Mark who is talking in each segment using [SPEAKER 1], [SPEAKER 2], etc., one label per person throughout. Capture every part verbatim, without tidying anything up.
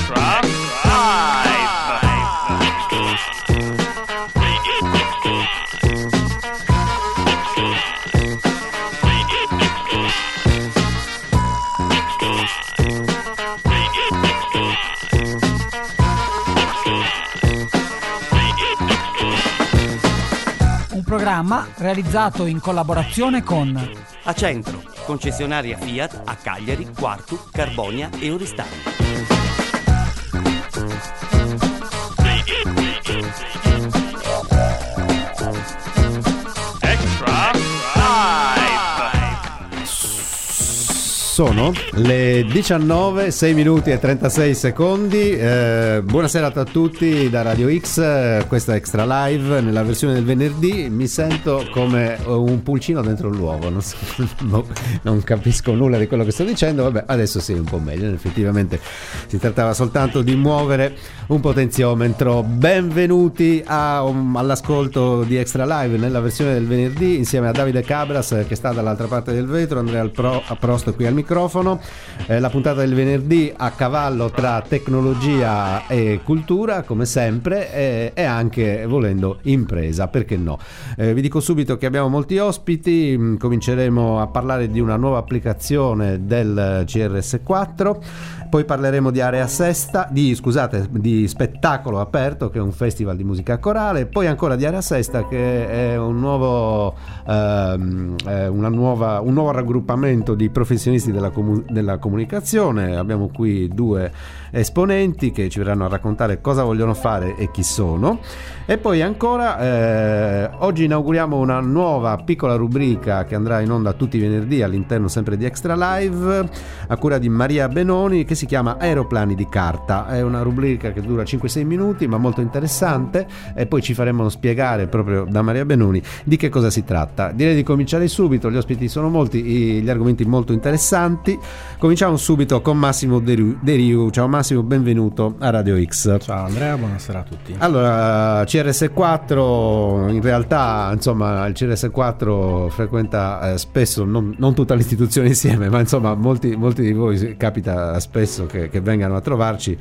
[SPEAKER 1] Extra Live.
[SPEAKER 2] Un programma realizzato in collaborazione con
[SPEAKER 3] Acentro, concessionaria Fiat a Cagliari, Quartu, Carbonia e Oristano.
[SPEAKER 1] Extra Live.
[SPEAKER 4] Sono le diciannove, sei minuti e trentasei secondi. Eh, buonasera a tutti da Radio X, eh, questa è Extra Live nella versione del venerdì. Mi sento come un pulcino dentro l'uovo, non, so, no, non capisco nulla di quello che sto dicendo. Vabbè, adesso sì, un po' meglio. Effettivamente si trattava soltanto di muovere un potenziometro. Benvenuti a, um, all'ascolto di Extra Live nella versione del venerdì insieme a Davide Cabras, che sta dall'altra parte del vetro, Andrea Pro, a Prosto qui al microfono. Eh, la puntata del venerdì a cavallo tra tecnologia e cultura, come sempre, e, e anche, volendo, impresa, perché no. Eh, vi dico subito che abbiamo molti ospiti. Cominceremo a parlare di una nuova applicazione del C R S quattro, poi parleremo di Area Sesta, di scusate, di Spettacolo Aperto, che è un festival di musica corale, poi ancora di Area Sesta, che è un nuovo ehm, una nuova, un nuovo raggruppamento di professionisti della, comu- della comunicazione. Abbiamo qui due esponenti che ci verranno a raccontare cosa vogliono fare e chi sono. E poi ancora eh, oggi inauguriamo una nuova piccola rubrica che andrà in onda tutti i venerdì all'interno sempre di Extra Live, a cura di Maria Benoni, che si chiama Aeroplani di carta. È una rubrica che dura cinque sei minuti, ma molto interessante, e poi ci faremo spiegare proprio da Maria Benoni di che cosa si tratta. Direi di cominciare subito, gli ospiti sono molti, gli argomenti molto interessanti. Cominciamo subito con Massimo De Riu. Ciao Massimo, benvenuto a Radio X.
[SPEAKER 5] Ciao Andrea, buonasera a tutti.
[SPEAKER 4] Allora, C R S quattro, in realtà insomma il C R S quattro frequenta eh, spesso, non, non tutta l'istituzione insieme, ma insomma molti, molti di voi capita spesso che, che vengano a trovarci.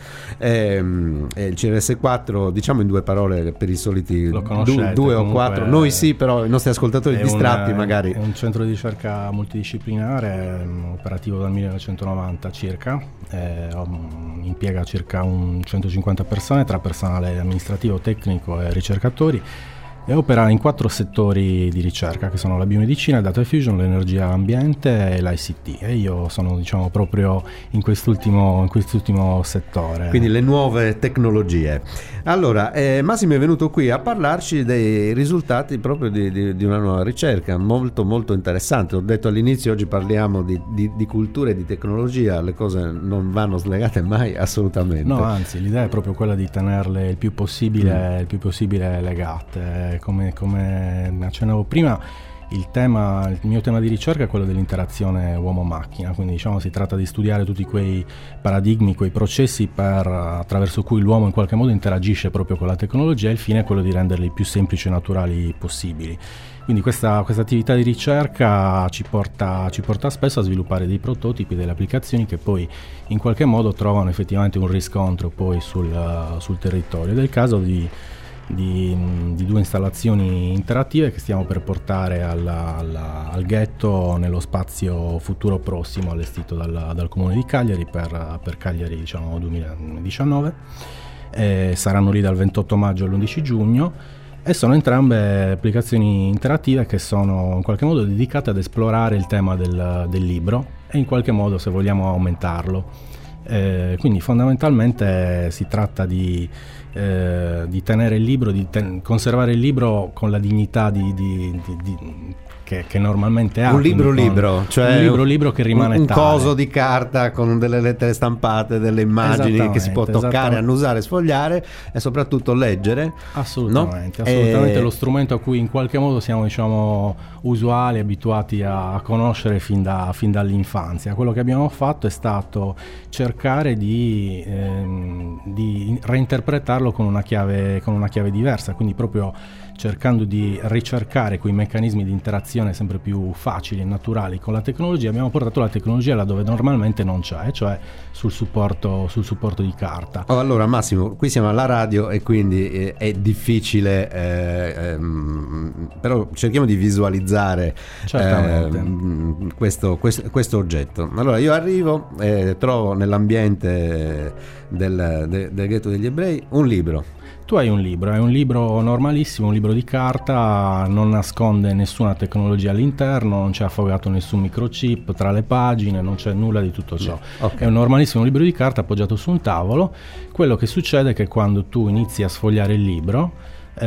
[SPEAKER 4] ehm, e il C R S quattro, diciamo in due parole per i soliti du, due o quattro, noi sì, però i nostri ascoltatori distratti
[SPEAKER 5] un,
[SPEAKER 4] magari.
[SPEAKER 5] È un centro di ricerca multidisciplinare, operativo dal millenovecentonovanta circa, eh, impiega circa un centocinquanta persone tra personale amministrativo, tecnico e ricercatori, e opera in quattro settori di ricerca, che sono la biomedicina, il data fusion, l'energia ambiente e l'I C T, e io sono diciamo proprio in quest'ultimo, in quest'ultimo settore.
[SPEAKER 4] Quindi le nuove tecnologie. Allora, eh, Massimo è venuto qui a parlarci dei risultati proprio di, di, di una nuova ricerca molto molto interessante. Ho detto all'inizio, oggi parliamo di, di, di cultura e di tecnologia, le cose non vanno slegate mai assolutamente.
[SPEAKER 5] No, anzi, l'idea è proprio quella di tenerle il più possibile, mm. il più possibile legate. Come, come accennavo prima, il tema, il mio tema di ricerca è quello dell'interazione uomo-macchina, quindi diciamo si tratta di studiare tutti quei paradigmi, quei processi per, attraverso cui l'uomo in qualche modo interagisce proprio con la tecnologia, e il fine è quello di renderli il più semplici e naturali possibili. Quindi questa, questa attività di ricerca ci porta, ci porta spesso a sviluppare dei prototipi, delle applicazioni che poi in qualche modo trovano effettivamente un riscontro poi sul, sul territorio. Ed è il caso di Di, di due installazioni interattive che stiamo per portare alla, alla, al ghetto nello spazio futuro prossimo allestito dal, dal Comune di Cagliari per, per Cagliari diciamo duemiladiciannove. E saranno lì dal ventotto maggio all'undici giugno, e sono entrambe applicazioni interattive che sono in qualche modo dedicate ad esplorare il tema del, del libro e in qualche modo, se vogliamo, aumentarlo. Eh, quindi fondamentalmente si tratta di Eh, di tenere il libro, di ten- conservare il libro con la dignità di, di, di, di, che, che normalmente ha.
[SPEAKER 4] Un libro libro, cioè
[SPEAKER 5] un libro libro che rimane
[SPEAKER 4] un, un
[SPEAKER 5] tale.
[SPEAKER 4] coso di carta con delle lettere stampate, delle immagini che si può toccare, annusare, sfogliare e soprattutto leggere.
[SPEAKER 5] Assolutamente,
[SPEAKER 4] no?
[SPEAKER 5] assolutamente
[SPEAKER 4] e...
[SPEAKER 5] lo strumento a cui in qualche modo siamo, diciamo, usuali, abituati a conoscere fin, da, fin dall'infanzia. Quello che abbiamo fatto è stato cercare di, ehm, di di reinterpretarlo con una chiave, con una chiave diversa, quindi proprio cercando di ricercare quei meccanismi di interazione sempre più facili e naturali con la tecnologia. Abbiamo portato la tecnologia là dove normalmente non c'è, cioè sul supporto, sul supporto di carta.
[SPEAKER 4] Oh, allora Massimo, qui siamo alla radio e quindi eh, è difficile, eh, ehm, però cerchiamo di visualizzare eh, questo, questo, questo oggetto. Allora io arrivo e trovo nell'ambiente del, de, del ghetto degli ebrei un libro.
[SPEAKER 5] Tu hai un libro, è un libro normalissimo, un libro di carta, non nasconde nessuna tecnologia all'interno, non c'è affogato nessun microchip tra le pagine, non c'è nulla di tutto ciò. Okay. È un normalissimo libro di carta appoggiato su un tavolo. Quello che succede è che quando tu inizi a sfogliare il libro,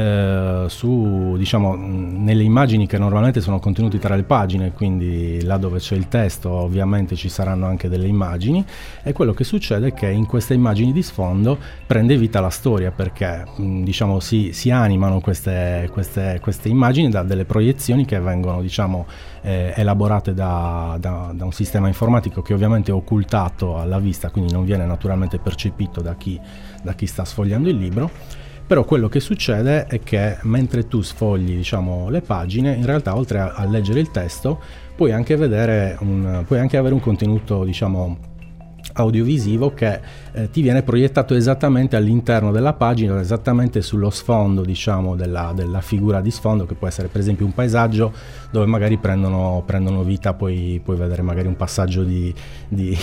[SPEAKER 5] eh, su, diciamo, nelle immagini che normalmente sono contenuti tra le pagine, quindi là dove c'è il testo ovviamente ci saranno anche delle immagini, e quello che succede è che in queste immagini di sfondo prende vita la storia, perché mh, diciamo si, si animano queste, queste, queste immagini da delle proiezioni che vengono, diciamo, eh, elaborate da, da, da un sistema informatico che ovviamente è occultato alla vista, quindi non viene naturalmente percepito da chi, da chi sta sfogliando il libro. Però quello che succede è che mentre tu sfogli, diciamo, le pagine, in realtà oltre a, a leggere il testo puoi anche vedere un, puoi anche avere un contenuto, diciamo, audiovisivo che eh, ti viene proiettato esattamente all'interno della pagina, esattamente sullo sfondo, diciamo, della, della figura di sfondo, che può essere per esempio un paesaggio dove magari prendono, prendono vita, poi puoi vedere magari un passaggio di, di,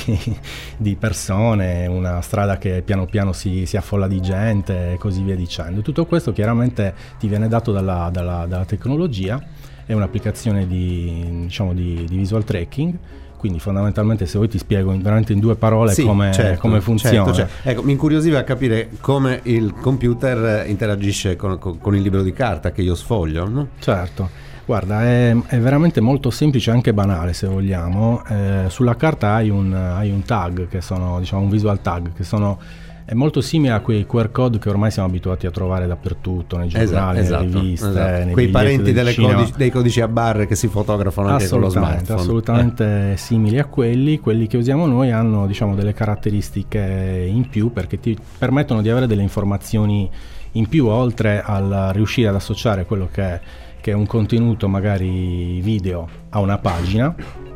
[SPEAKER 5] di persone, una strada che piano piano si, si affolla di gente e così via dicendo. Tutto questo chiaramente ti viene dato dalla, dalla, dalla tecnologia, è un'applicazione di, diciamo, di, di visual tracking. Quindi fondamentalmente, se vuoi ti spiego veramente in due parole sì, come,
[SPEAKER 4] certo,
[SPEAKER 5] come funziona.
[SPEAKER 4] Certo, certo. Ecco, mi incuriosiva a capire come il computer interagisce con, con, con il libro di carta che io sfoglio, no?
[SPEAKER 5] Certo, guarda, è, è veramente molto semplice, anche banale se vogliamo. Eh, sulla carta hai un, hai un tag, che sono, diciamo, un visual tag, che sono... È molto simile a quei Q R code che ormai siamo abituati a trovare dappertutto, nei giornali,
[SPEAKER 4] esatto,
[SPEAKER 5] nelle riviste,
[SPEAKER 4] esatto.
[SPEAKER 5] nei
[SPEAKER 4] quei parenti
[SPEAKER 5] del
[SPEAKER 4] delle codici, dei codici a barre che si fotografano anche con lo smartphone.
[SPEAKER 5] Assolutamente eh. simili a quelli. Quelli che usiamo noi hanno, diciamo, delle caratteristiche in più, perché ti permettono di avere delle informazioni in più, oltre al riuscire ad associare quello che è, che è un contenuto magari video a una pagina,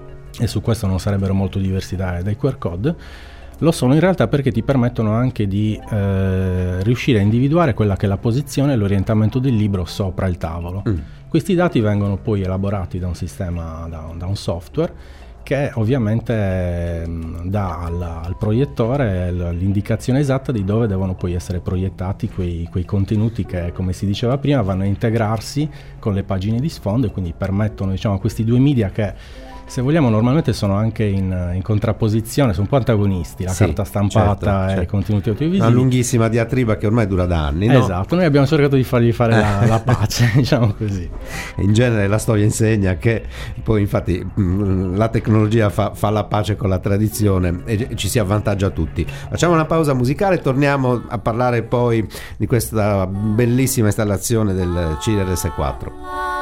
[SPEAKER 5] e su questo non sarebbero molto diversi dai, dai Q R code. Lo sono in realtà perché ti permettono anche di eh, riuscire a individuare quella che è la posizione e l'orientamento del libro sopra il tavolo. Mm. Questi dati vengono poi elaborati da un sistema, da, da un software, che ovviamente eh, dà al, al proiettore l'indicazione esatta di dove devono poi essere proiettati quei, quei contenuti che, come si diceva prima, vanno a integrarsi con le pagine di sfondo, e quindi permettono, diciamo, a questi due media che, se vogliamo, normalmente sono anche in, in contrapposizione, sono un po' antagonisti, la sì, carta stampata certo, e certo. i contenuti audiovisivi.
[SPEAKER 4] Una lunghissima diatriba che ormai dura da anni, no?
[SPEAKER 5] Esatto, noi abbiamo cercato di fargli fare la, la pace, diciamo così.
[SPEAKER 4] In genere la storia insegna che poi, infatti, la tecnologia fa, fa la pace con la tradizione e ci si avvantaggia tutti. Facciamo una pausa musicale e torniamo a parlare poi di questa bellissima installazione del C R S quattro.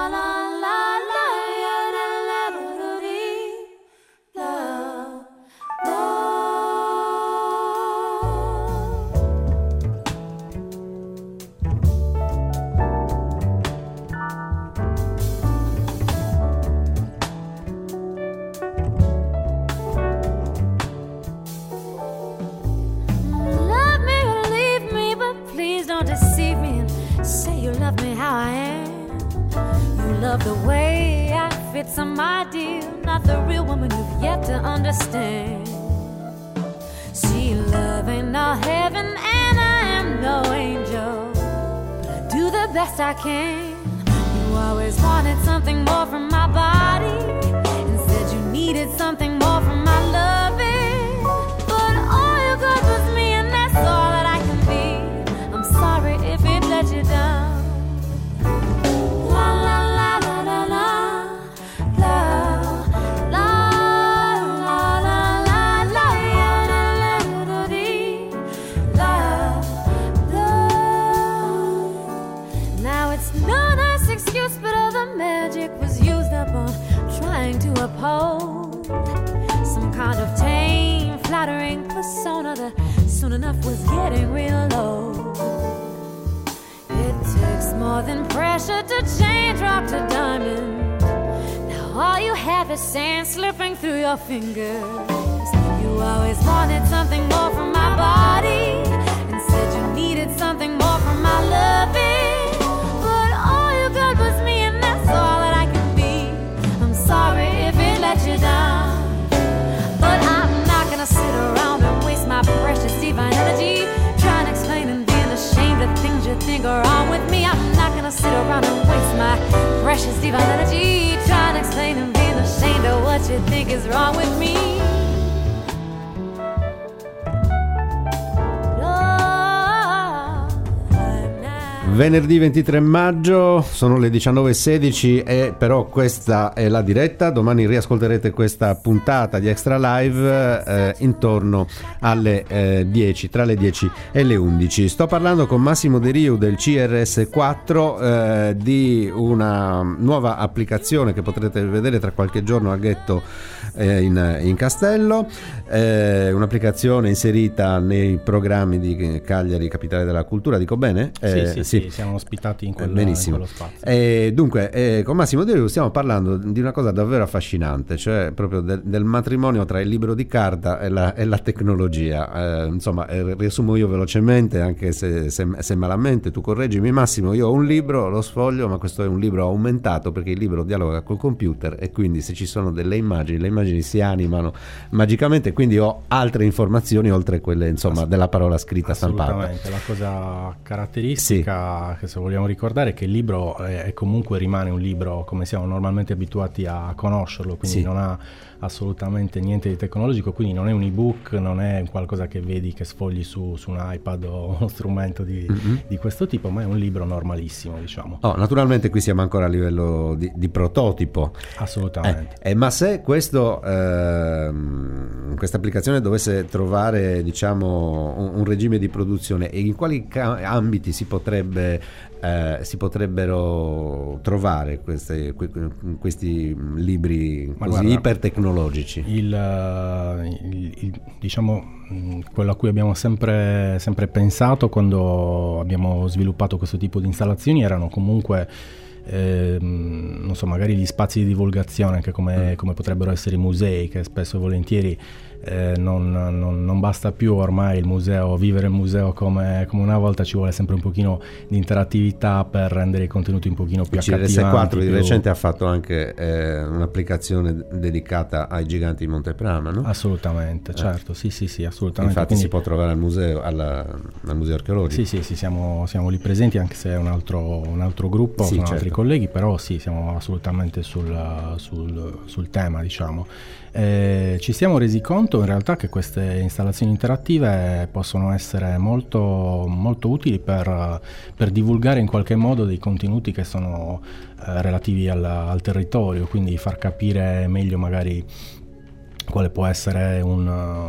[SPEAKER 6] I can. You always wanted something more from my body, and said you needed something more from my loving. But all you got was me, and that's all that I can be. I'm sorry if it let you down. La la la la la la la la la la la la la Now it's no nice excuse, but all the magic was used up on trying to uphold some kind of tame, flattering persona that soon soon enough was getting real low. It takes more than pressure to change rock to diamond. Now all you have is sand slipping through your fingers. You always wanted something more from my body, and said you needed something more from my loving. But all you got was me, and that's all that I can be. I'm sorry if it let you down, but I'm not gonna sit around and waste my precious divine energy trying to explain and being ashamed of things you think are wrong with me. I'm not gonna sit around and waste my precious divine energy trying to explain and being ashamed of what you think is wrong with me.
[SPEAKER 4] Venerdì ventitré maggio, sono le diciannove e sedici, e però questa è la diretta. Domani riascolterete questa puntata di Extra Live eh, intorno alle eh, dieci, tra le dieci e le undici. Sto parlando con Massimo De Riu del C R S quattro eh, di una nuova applicazione che potrete vedere tra qualche giorno a Ghetto eh, in, in Castello, eh, un'applicazione inserita nei programmi di Cagliari Capitale della Cultura, dico bene? Eh,
[SPEAKER 5] sì, sì, sì. Siamo ospitati in, quella,
[SPEAKER 4] Benissimo.
[SPEAKER 5] in quello spazio.
[SPEAKER 4] E dunque, eh, con Massimo De Riu stiamo parlando di una cosa davvero affascinante, cioè proprio de- del matrimonio tra il libro di carta e la, e la tecnologia. Eh, insomma, eh, riassumo io velocemente, anche se, se, se malamente, tu correggimi Massimo. Io ho un libro, lo sfoglio, ma questo è un libro aumentato perché il libro dialoga col computer, e quindi se ci sono delle immagini, le immagini si animano magicamente, quindi ho altre informazioni oltre quelle, insomma, della parola scritta stampata.
[SPEAKER 5] Assolutamente, la cosa caratteristica, sì, che se vogliamo ricordare, che il libro è, è comunque rimane un libro come siamo normalmente abituati a conoscerlo, quindi sì, non ha assolutamente niente di tecnologico, quindi non è un ebook, non è qualcosa che vedi che sfogli su, su un iPad o uno strumento di, mm-hmm. di questo tipo, ma è un libro normalissimo, diciamo.
[SPEAKER 4] Oh, naturalmente qui siamo ancora a livello di, di prototipo.
[SPEAKER 5] Assolutamente.
[SPEAKER 4] Eh, eh, ma se questo eh, questa applicazione dovesse trovare, diciamo, un, un regime di produzione, e in quali ca- ambiti si potrebbe eh, si potrebbero trovare queste, que, questi libri ma così guarda, ipertecnologici?
[SPEAKER 5] Il, il, il, diciamo, quello a cui abbiamo sempre, sempre pensato quando abbiamo sviluppato questo tipo di installazioni erano comunque Eh, non so, magari gli spazi di divulgazione, anche come, come potrebbero essere i musei, che spesso e volentieri eh, non, non, non basta più ormai il museo, vivere il museo come, come una volta, ci vuole sempre un pochino di interattività per rendere i contenuti un pochino più accattivanti.
[SPEAKER 4] C R S quattro più... di recente ha fatto anche eh, un'applicazione dedicata ai giganti di Monteprama, no?
[SPEAKER 5] Assolutamente, eh. certo, sì sì sì, assolutamente.
[SPEAKER 4] Infatti
[SPEAKER 5] Quindi...
[SPEAKER 4] si può trovare al museo, alla, al museo archeologico.
[SPEAKER 5] Sì sì sì, siamo, siamo lì presenti, anche se è un altro, un altro gruppo,
[SPEAKER 4] sì,
[SPEAKER 5] sono
[SPEAKER 4] certo.
[SPEAKER 5] altri colleghi, però sì, siamo assolutamente sul, sul, sul tema, diciamo. Eh, ci siamo resi conto in realtà che queste installazioni interattive possono essere molto, molto utili per, per divulgare in qualche modo dei contenuti che sono eh, relativi al, al territorio, quindi far capire meglio magari quale può essere un,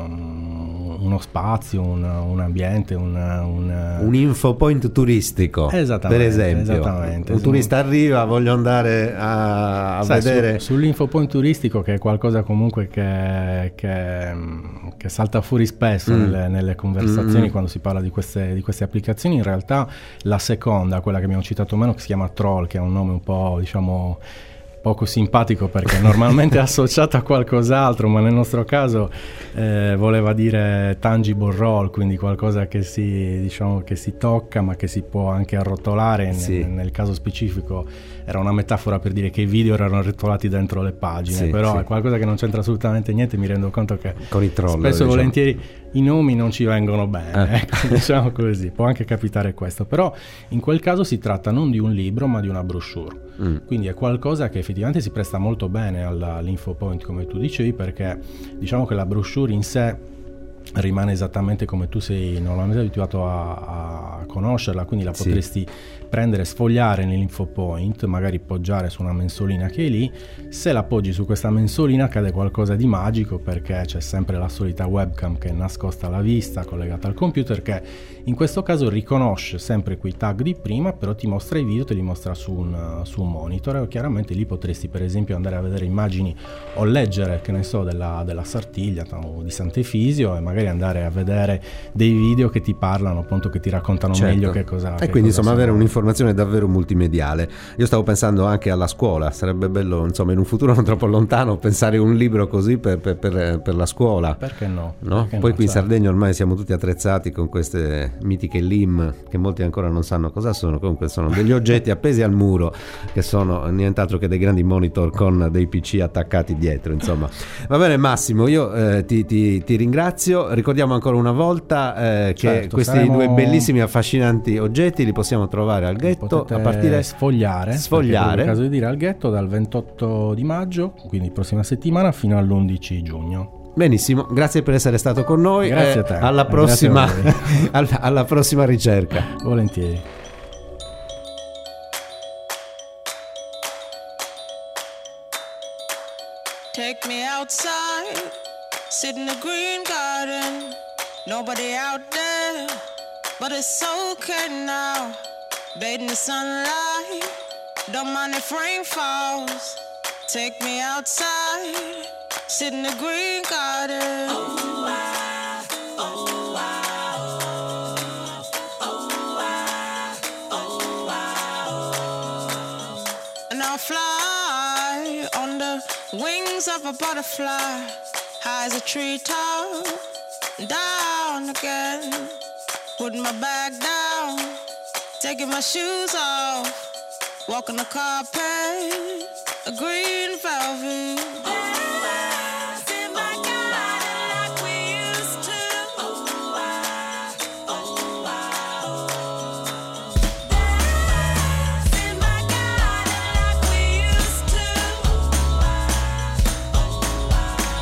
[SPEAKER 5] uno spazio, un, un ambiente, un, un...
[SPEAKER 4] un info point turistico, per esempio.
[SPEAKER 5] Esattamente.
[SPEAKER 4] Un turista arriva, voglio andare a, a
[SPEAKER 5] Sai,
[SPEAKER 4] vedere...
[SPEAKER 5] Su, sull'info point turistico, che è qualcosa comunque che, che, che salta fuori spesso mm. nelle, nelle conversazioni mm. quando si parla di queste, di queste applicazioni, in realtà la seconda, quella che abbiamo citato meno, che si chiama Troll, che è un nome un po', diciamo... poco simpatico perché normalmente è associato a qualcos'altro, ma nel nostro caso eh, voleva dire tangible roll, quindi qualcosa che si, diciamo, che si tocca ma che si può anche arrotolare.
[SPEAKER 4] Sì.
[SPEAKER 5] Nel, nel caso specifico era una metafora per dire che i video erano arrotolati dentro le pagine,
[SPEAKER 4] sì,
[SPEAKER 5] però
[SPEAKER 4] sì.
[SPEAKER 5] è qualcosa che non c'entra assolutamente niente. Mi rendo conto che
[SPEAKER 4] con i troll,
[SPEAKER 5] spesso e
[SPEAKER 4] diciamo.
[SPEAKER 5] volentieri i nomi non ci vengono bene,
[SPEAKER 4] eh.
[SPEAKER 5] ecco, diciamo così, può anche capitare questo, però in quel caso si tratta non di un libro ma di una brochure, mm. quindi è qualcosa che effettivamente si presta molto bene alla, all'info point, come tu dicevi, perché diciamo che la brochure in sé rimane esattamente come tu sei normalmente abituato a, a conoscerla, quindi la
[SPEAKER 4] Sì.
[SPEAKER 5] potresti prendere, sfogliare nell'infopoint, magari poggiare su una mensolina che è lì. Se la poggi su questa mensolina accade qualcosa di magico, perché c'è sempre la solita webcam che è nascosta alla vista, collegata al computer, che in questo caso riconosce sempre quei tag di prima, però ti mostra i video, te li mostra su un, su un monitor, e chiaramente lì potresti per esempio andare a vedere immagini o leggere, che ne so, della, della Sartiglia o di Sant'Efisio, e magari andare a vedere dei video che ti parlano, appunto, che ti raccontano
[SPEAKER 4] Certo.
[SPEAKER 5] meglio che cosa.
[SPEAKER 4] E
[SPEAKER 5] che
[SPEAKER 4] quindi
[SPEAKER 5] cosa
[SPEAKER 4] insomma
[SPEAKER 5] sono.
[SPEAKER 4] avere un'informazione davvero multimediale. Io stavo pensando anche alla scuola, sarebbe bello insomma in un futuro non troppo lontano pensare un libro così per, per, per, per la scuola.
[SPEAKER 5] Perché no?
[SPEAKER 4] No?
[SPEAKER 5] Perché
[SPEAKER 4] Poi
[SPEAKER 5] no,
[SPEAKER 4] qui in
[SPEAKER 5] certo.
[SPEAKER 4] Sardegna ormai siamo tutti attrezzati con queste mitiche L I M che molti ancora non sanno cosa sono. Comunque sono degli oggetti appesi al muro che sono nient'altro che dei grandi monitor con dei P C attaccati dietro, insomma. Va bene Massimo, io eh, ti, ti, ti ringrazio. Ricordiamo ancora una volta eh, che
[SPEAKER 5] Certo,
[SPEAKER 4] questi
[SPEAKER 5] saremo-
[SPEAKER 4] due bellissimi affascinanti oggetti li possiamo trovare al ghetto
[SPEAKER 5] Potete
[SPEAKER 4] a partire
[SPEAKER 5] sfogliare,
[SPEAKER 4] sfogliare.
[SPEAKER 5] perché è il caso di dire, al ghetto dal ventotto di maggio, quindi prossima settimana, fino all'undici giugno.
[SPEAKER 4] Benissimo, grazie per essere stato con noi.
[SPEAKER 5] Grazie
[SPEAKER 4] eh,
[SPEAKER 5] a te.
[SPEAKER 4] Alla
[SPEAKER 5] Eh,
[SPEAKER 4] prossima,
[SPEAKER 5] grazie a voi.
[SPEAKER 4] alla, alla prossima ricerca.
[SPEAKER 5] Volentieri.
[SPEAKER 7] Take me outside, sit in the green garden. Nobody out there, but it's okay now. Bathe in the sunlight, don't mind if rain falls. Take me outside, sit in the green garden. Oh, I, oh, I, oh, oh, I, oh, I, oh. And I'll fly on the wings of a butterfly, high as a treetop, down again. Putting my bag down, taking my shoes off, walking the carpet, a green velvet. Dance in my garden like we used to. Oh, I, oh, I, oh. Dance in my garden like we used to. Oh, I, oh,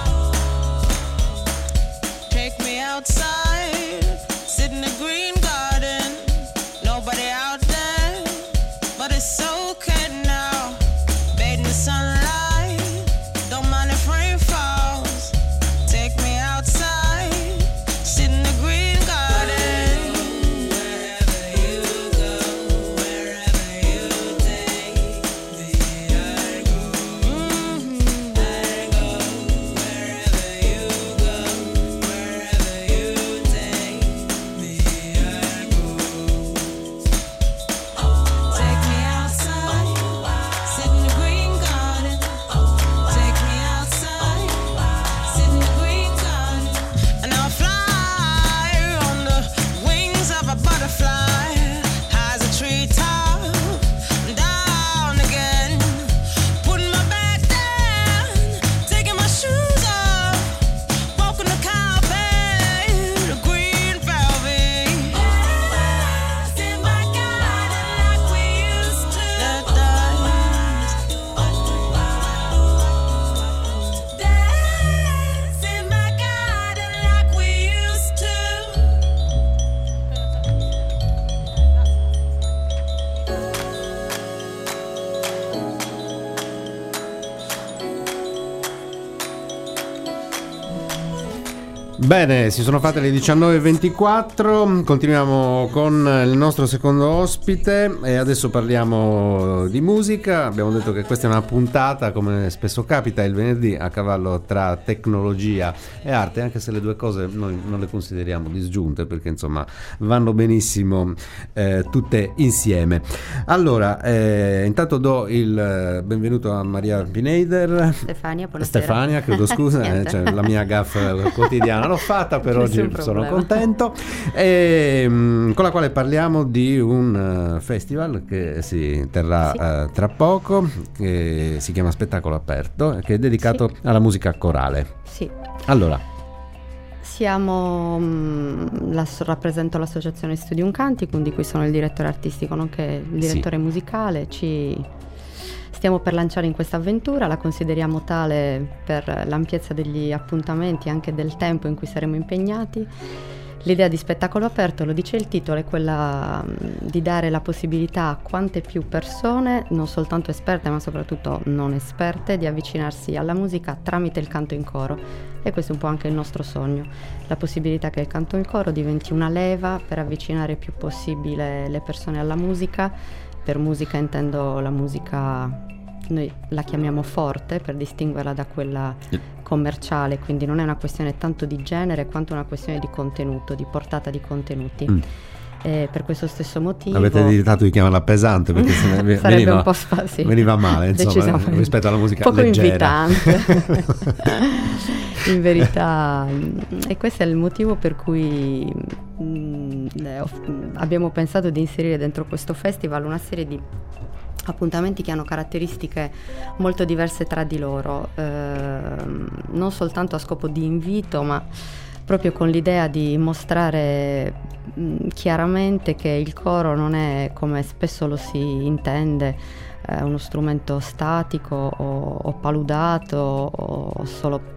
[SPEAKER 7] I, oh. Take me outside, sit in the green garden. Nobody out there, but it's okay now. Bathe in the sunlight, don't mind if rain falls. Take me outside, sit in the green garden. Wherever you go, wherever you take me, I go. Mm-hmm. I go. Wherever you go, wherever you take me, I go. Take me outside, sit in the green garden. Take me outside, sit in the green garden. And I'll fly on the wings of a butterfly, high as a treetop, down again. Putting my back down, taking my shoes off, walking the carpet, the green velvet. Dance in my garden like we used to. Dance, dance in my garden like we used to.
[SPEAKER 4] Bene, si sono fatte le diciannove e ventiquattro, continuiamo con il nostro secondo ospite e adesso parliamo di musica. Abbiamo detto che questa è una puntata, come spesso capita il venerdì, a cavallo tra tecnologia e arte, anche se le due cose noi non le consideriamo disgiunte, perché insomma vanno benissimo eh, tutte insieme. Allora, eh, intanto do il benvenuto a Maria Pineider.
[SPEAKER 8] Stefania, buonasera.
[SPEAKER 4] Stefania, chiedo scusa, eh,
[SPEAKER 8] Niente.
[SPEAKER 4] cioè, la mia gaffa quotidiana l'ho fatta, per
[SPEAKER 8] Nessun
[SPEAKER 4] oggi sono
[SPEAKER 8] problema.
[SPEAKER 4] contento, e, mh, con la quale parliamo di un uh, festival che si terrà
[SPEAKER 8] Sì.
[SPEAKER 4] uh, tra poco, che si chiama Spettacolo Aperto, che è dedicato alla musica corale.
[SPEAKER 8] Sì,
[SPEAKER 4] Allora,
[SPEAKER 8] siamo, mh, la, rappresento l'associazione Studium Canticum, di cui sono il direttore artistico nonché il direttore musicale. Ci stiamo per lanciare in questa avventura, la consideriamo tale per l'ampiezza degli appuntamenti e anche del tempo in cui saremo impegnati, L'idea di spettacolo aperto, lo dice il titolo, è quella di dare la possibilità a quante più persone, non soltanto esperte ma soprattutto non esperte, di avvicinarsi alla musica tramite il canto in coro. E questo è un po' anche il nostro sogno, la possibilità che il canto in coro diventi una leva per avvicinare il più possibile le persone alla musica. Per musica intendo la musica, noi la chiamiamo forte per distinguerla da quella commerciale, quindi non è una questione tanto di genere quanto una questione di contenuto, di portata di contenuti. Mm. E per questo stesso motivo
[SPEAKER 4] avete evitato di chiamarla pesante perché se ne
[SPEAKER 8] sarebbe
[SPEAKER 4] veniva,
[SPEAKER 8] un po' spa- sì.
[SPEAKER 4] veniva male, insomma, rispetto alla musica
[SPEAKER 8] poco
[SPEAKER 4] leggera.
[SPEAKER 8] Invitante. In verità, e questo è il motivo per cui mh, abbiamo pensato di inserire dentro questo festival una serie di appuntamenti che hanno caratteristiche molto diverse tra di loro, eh, non soltanto a scopo di invito, ma proprio con l'idea di mostrare mh, chiaramente che il coro non è, come spesso lo si intende, eh, uno strumento statico o, o paludato o solo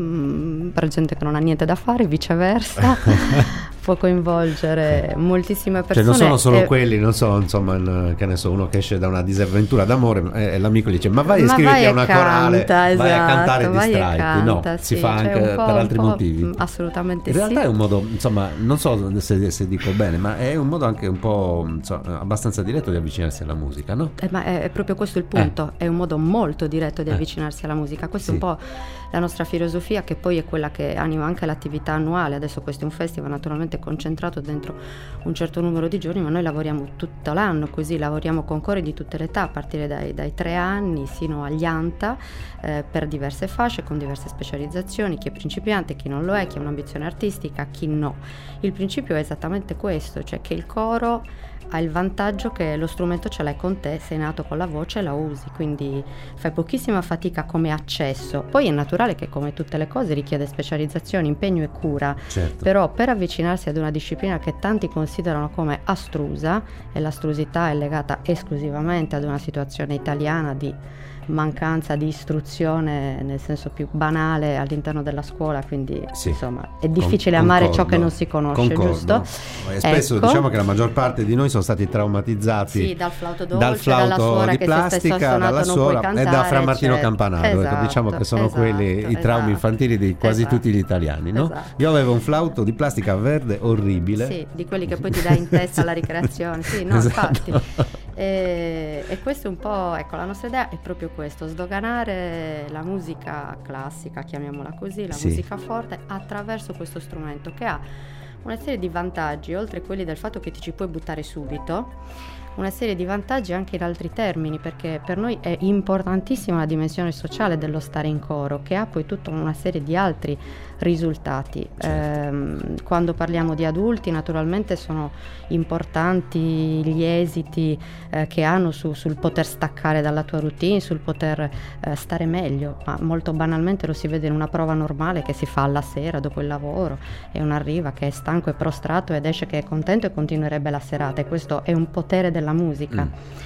[SPEAKER 8] mh, per gente che non ha niente da fare, viceversa. Può coinvolgere moltissime persone.
[SPEAKER 4] Cioè non sono solo
[SPEAKER 8] e...
[SPEAKER 4] quelli, non so, insomma, in, che ne so, uno che esce da una disavventura d'amore e, e l'amico gli dice ma vai a
[SPEAKER 8] ma
[SPEAKER 4] iscriverti
[SPEAKER 8] vai
[SPEAKER 4] a una
[SPEAKER 8] canta,
[SPEAKER 4] corale,
[SPEAKER 8] esatto,
[SPEAKER 4] vai a cantare e distraiti. No,
[SPEAKER 8] sì,
[SPEAKER 4] si fa
[SPEAKER 8] cioè
[SPEAKER 4] anche per altri motivi.
[SPEAKER 8] Assolutamente
[SPEAKER 4] in
[SPEAKER 8] sì.
[SPEAKER 4] In realtà è un modo, insomma, non so se, se dico bene, ma è un modo anche un po' insomma, abbastanza diretto di avvicinarsi alla musica, no?
[SPEAKER 8] Eh, ma è, è proprio questo il punto, eh. È un modo molto diretto di
[SPEAKER 4] eh.
[SPEAKER 8] avvicinarsi alla musica. Questo
[SPEAKER 4] sì.
[SPEAKER 8] è un po' la nostra filosofia, che poi è quella che anima anche l'attività annuale. Adesso questo è un festival naturalmente concentrato dentro un certo numero di giorni, ma noi lavoriamo tutto l'anno così, lavoriamo con cori di tutte le età, a partire dai, dai tre anni sino agli anta, eh, per diverse fasce, con diverse specializzazioni, chi è principiante, chi non lo è, chi ha un'ambizione artistica, chi no. Il principio è esattamente questo, cioè che il coro ha il vantaggio che lo strumento ce l'hai con te, sei nato con la voce e la usi, quindi fai pochissima fatica come accesso. Poi è naturale che, come tutte le cose, richiede specializzazione, impegno e cura,
[SPEAKER 4] certo.
[SPEAKER 8] Però per avvicinarsi ad una disciplina che tanti considerano come astrusa, e l'astrusità è legata esclusivamente ad una situazione italiana di mancanza di istruzione nel senso più banale all'interno della scuola, quindi
[SPEAKER 4] sì,
[SPEAKER 8] insomma è difficile
[SPEAKER 4] con,
[SPEAKER 8] amare
[SPEAKER 4] concordo,
[SPEAKER 8] ciò che non si conosce,
[SPEAKER 4] concordo.
[SPEAKER 8] Giusto?
[SPEAKER 4] E spesso
[SPEAKER 8] ecco.
[SPEAKER 4] Diciamo che la maggior parte di noi sono stati traumatizzati
[SPEAKER 8] sì, dal flauto dolce,
[SPEAKER 4] dal flauto
[SPEAKER 8] dalla suora
[SPEAKER 4] di
[SPEAKER 8] che
[SPEAKER 4] plastica,
[SPEAKER 8] se
[SPEAKER 4] dalla suora
[SPEAKER 8] cantare,
[SPEAKER 4] e da Fra Martino
[SPEAKER 8] cioè,
[SPEAKER 4] Campanato,
[SPEAKER 8] esatto,
[SPEAKER 4] ecco, diciamo che sono
[SPEAKER 8] esatto,
[SPEAKER 4] quelli i traumi
[SPEAKER 8] esatto,
[SPEAKER 4] infantili di quasi
[SPEAKER 8] esatto,
[SPEAKER 4] tutti gli italiani, no?
[SPEAKER 8] Esatto.
[SPEAKER 4] Io avevo un flauto di plastica verde orribile,
[SPEAKER 8] sì, di quelli che poi ti dai in testa alla ricreazione, sì, no,
[SPEAKER 4] esatto.
[SPEAKER 8] infatti. E, e questo è un po', ecco, la nostra idea è proprio questo, sdoganare la musica classica, chiamiamola così, la
[SPEAKER 4] sì.
[SPEAKER 8] musica forte, attraverso questo strumento che ha una serie di vantaggi, oltre quelli del fatto che ti ci puoi buttare subito, una serie di vantaggi anche in altri termini, perché per noi è importantissima la dimensione sociale dello stare in coro, che ha poi tutta una serie di altri risultati.
[SPEAKER 4] Certo.
[SPEAKER 8] Ehm, quando parliamo di adulti, naturalmente sono importanti gli esiti eh, che hanno su, sul poter staccare dalla tua routine, sul poter eh, stare meglio, ma molto banalmente lo si vede in una prova normale che si fa alla sera dopo il lavoro, e uno arriva che è stanco e prostrato ed esce che è contento e continuerebbe la serata, e questo è un potere della musica. Mm.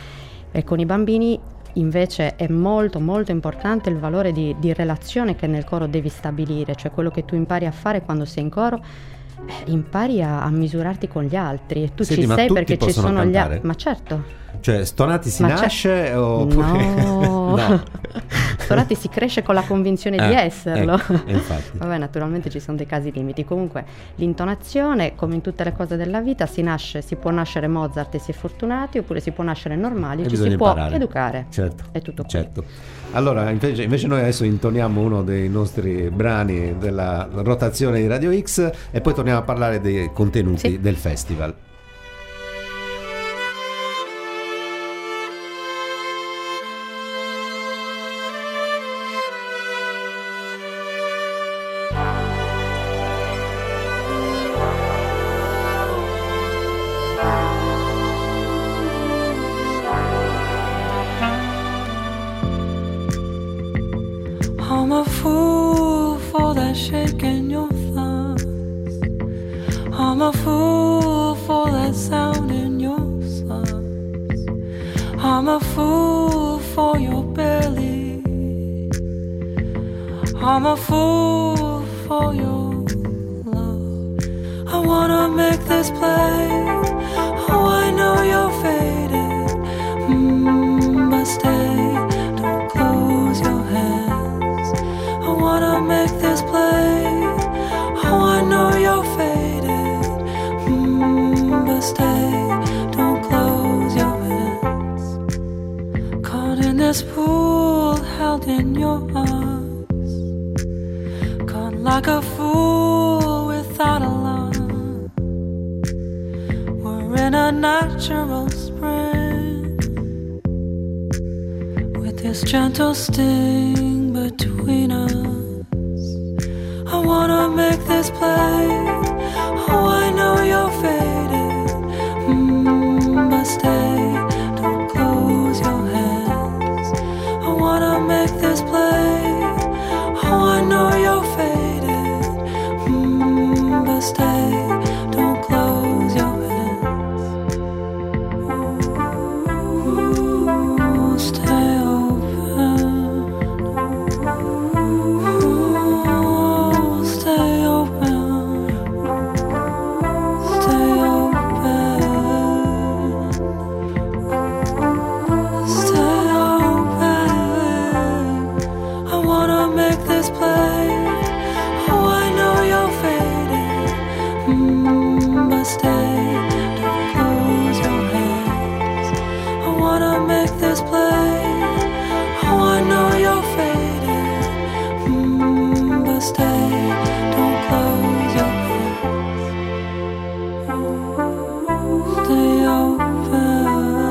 [SPEAKER 8] E con i bambini invece è molto molto importante il valore di, di relazione che nel coro devi stabilire, cioè quello che tu impari a fare quando sei in coro, eh, impari a, a misurarti con gli altri, e tu
[SPEAKER 4] Senti,
[SPEAKER 8] ci
[SPEAKER 4] ma
[SPEAKER 8] sei
[SPEAKER 4] tutti
[SPEAKER 8] perché ci
[SPEAKER 4] possono
[SPEAKER 8] sono
[SPEAKER 4] cantare?
[SPEAKER 8] gli altri, ma certo.
[SPEAKER 4] Cioè Stonati si
[SPEAKER 8] Ma
[SPEAKER 4] nasce
[SPEAKER 8] c'è...
[SPEAKER 4] oppure
[SPEAKER 8] no,
[SPEAKER 4] no.
[SPEAKER 8] Stonati si cresce con la convinzione
[SPEAKER 4] eh,
[SPEAKER 8] di esserlo,
[SPEAKER 4] ecco, infatti.
[SPEAKER 8] Vabbè, naturalmente ci sono dei casi limiti. Comunque l'intonazione, come in tutte le cose della vita, si nasce, si può nascere Mozart e si è fortunati, oppure si può nascere normali e ci si può
[SPEAKER 4] imparare.
[SPEAKER 8] educare.
[SPEAKER 4] Certo,
[SPEAKER 8] è tutto qui.
[SPEAKER 4] certo. Allora invece, invece noi adesso intoniamo uno dei nostri brani della rotazione di Radio X e poi torniamo a parlare dei contenuti
[SPEAKER 8] sì.
[SPEAKER 4] del festival.
[SPEAKER 9] I'm a fool for that shake in your thumbs. I'm a fool for that sound in your sons. I'm a fool for your belly. I'm a fool for your love. I wanna make this play. Oh, I know you're faded, mm, but stay, don't close your hands. I wanna make this play. Oh, I know you're faded, mm, but stay, don't close your hands. Caught in this pool, held in your arms, caught like a fool without a line. We're in a natural spring, with this gentle sting between us. I wanna make this play. Oh, I know you're faded, mm, but stay, don't close your hands. I wanna make this play. Oh, I know you're faded, mm, but stay, don't close your hands. Ooh, stay open. Ooh, stay open. Stay open. Stay open. I wanna make this play. Oh, I know you're faded, mm, but stay, don't close your hands. I wanna make this play. Oh, I know you're faded, mm, but stay, don't close your hands. Stay open.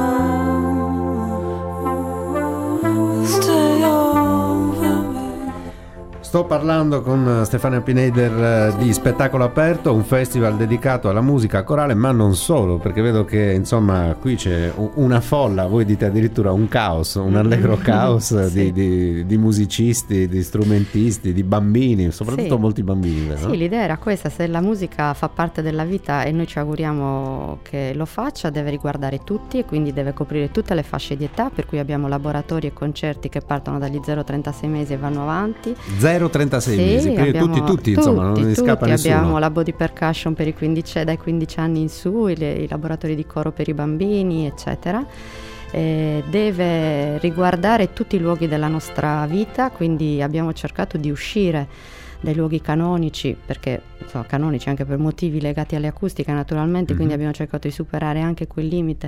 [SPEAKER 9] Stay open.
[SPEAKER 4] Sto parlando con Stefania Pineder eh, di Spettacolo Aperto, un festival dedicato alla musica corale, ma non solo, perché vedo che insomma qui c'è u- una folla, voi dite addirittura un caos, un allegro caos
[SPEAKER 8] Sì.
[SPEAKER 4] di, di- di musicisti, di strumentisti, di bambini, soprattutto
[SPEAKER 8] Sì.
[SPEAKER 4] molti bambini, vero?
[SPEAKER 8] Sì, l'idea era questa: se la musica fa parte della vita e noi ci auguriamo che lo faccia, deve riguardare tutti e quindi deve coprire tutte le fasce di età, per cui abbiamo laboratori e concerti che partono dagli zero a trentasei mesi e vanno avanti.
[SPEAKER 4] zero trentasei
[SPEAKER 8] Sì,
[SPEAKER 4] mesi, quindi
[SPEAKER 8] abbiamo
[SPEAKER 4] tutti, tutti, insomma, non
[SPEAKER 8] tutti,
[SPEAKER 4] ne scappa
[SPEAKER 8] tutti.
[SPEAKER 4] nessuno.
[SPEAKER 8] Abbiamo la body percussion per i quindici, dai quindici anni in su, i, i laboratori di coro per i bambini, eccetera. Eh, deve riguardare tutti i luoghi della nostra vita, quindi abbiamo cercato di uscire dai luoghi canonici, perché insomma, canonici anche per motivi legati alle acustiche naturalmente,
[SPEAKER 4] Mhm.
[SPEAKER 8] quindi abbiamo cercato di superare anche quel limite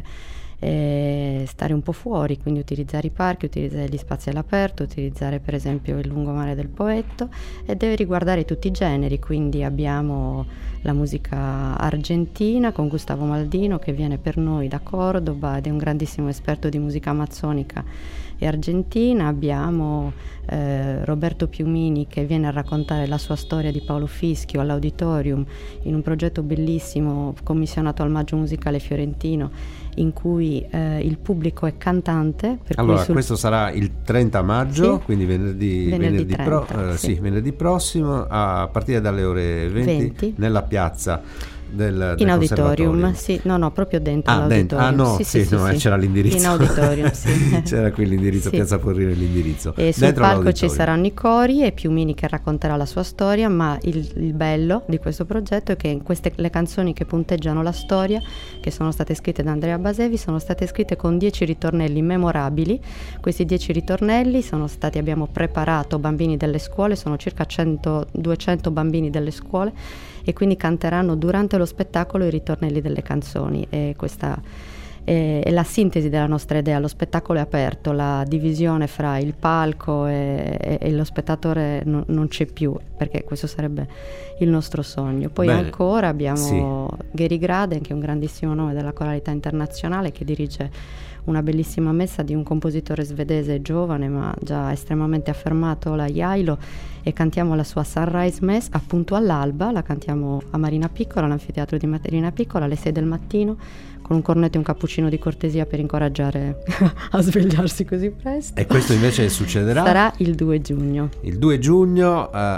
[SPEAKER 8] e stare un po' fuori, quindi utilizzare i parchi, utilizzare gli spazi all'aperto, utilizzare per esempio il lungomare del Poetto, e deve riguardare tutti i generi, quindi abbiamo la musica argentina con Gustavo Maldino che viene per noi da Cordoba ed è un grandissimo esperto di musica amazzonica e argentina. Abbiamo eh, Roberto Piumini che viene a raccontare la sua storia di Paolo Fischio all'Auditorium in un progetto bellissimo commissionato al Maggio Musicale Fiorentino, in cui eh, il pubblico è cantante. Per
[SPEAKER 4] Allora,
[SPEAKER 8] cui sul...
[SPEAKER 4] questo sarà il trenta maggio,
[SPEAKER 8] Sì.
[SPEAKER 4] quindi venerdì,
[SPEAKER 8] Venerdì
[SPEAKER 4] venerdì, pro-
[SPEAKER 8] trenta,
[SPEAKER 4] eh,
[SPEAKER 8] sì.
[SPEAKER 4] sì, venerdì prossimo a partire dalle ore venti,
[SPEAKER 8] venti.
[SPEAKER 4] nella piazza del, del
[SPEAKER 8] in auditorium,
[SPEAKER 4] conservatorio.
[SPEAKER 8] sì, no, no, proprio dentro
[SPEAKER 4] Ah, dentro.
[SPEAKER 8] l'auditorium.
[SPEAKER 4] Ah, no,
[SPEAKER 8] sì,
[SPEAKER 4] sì,
[SPEAKER 8] sì,
[SPEAKER 4] no,
[SPEAKER 8] sì,
[SPEAKER 4] eh,
[SPEAKER 8] sì.
[SPEAKER 4] c'era l'indirizzo.
[SPEAKER 8] In auditorium, sì.
[SPEAKER 4] C'era qui l'indirizzo,
[SPEAKER 8] Sì.
[SPEAKER 4] Piazza Porrire l'indirizzo.
[SPEAKER 8] E sul
[SPEAKER 4] Dentro
[SPEAKER 8] palco ci
[SPEAKER 4] l'auditorium.
[SPEAKER 8] saranno i cori e Piumini che racconterà la sua storia, ma il, il bello di questo progetto è che in queste le canzoni che punteggiano la storia, che sono state scritte da Andrea Basevi, sono state scritte con dieci ritornelli memorabili. Questi dieci ritornelli sono stati, abbiamo preparato bambini delle scuole, sono circa cento, duecento bambini delle scuole, e quindi canteranno durante lo spettacolo i ritornelli delle canzoni, e questa è, è la sintesi della nostra idea. Lo spettacolo è aperto, la divisione fra il palco e, e, e lo spettatore non, non c'è più, perché questo sarebbe il nostro sogno. Poi
[SPEAKER 4] Bene.
[SPEAKER 8] ancora abbiamo
[SPEAKER 4] Sì.
[SPEAKER 8] Gary Graden, che è un grandissimo nome della coralità internazionale, che dirige una bellissima messa di un compositore svedese giovane ma già estremamente affermato, la Jailo, e cantiamo la sua Sunrise Mass appunto all'alba. La cantiamo a Marina Piccola, all'anfiteatro di Marina Piccola, alle sei del mattino, con un cornetto e un cappuccino di cortesia per incoraggiare a svegliarsi così presto.
[SPEAKER 4] E questo invece succederà?
[SPEAKER 8] Sarà il due giugno.
[SPEAKER 4] Il due giugno eh,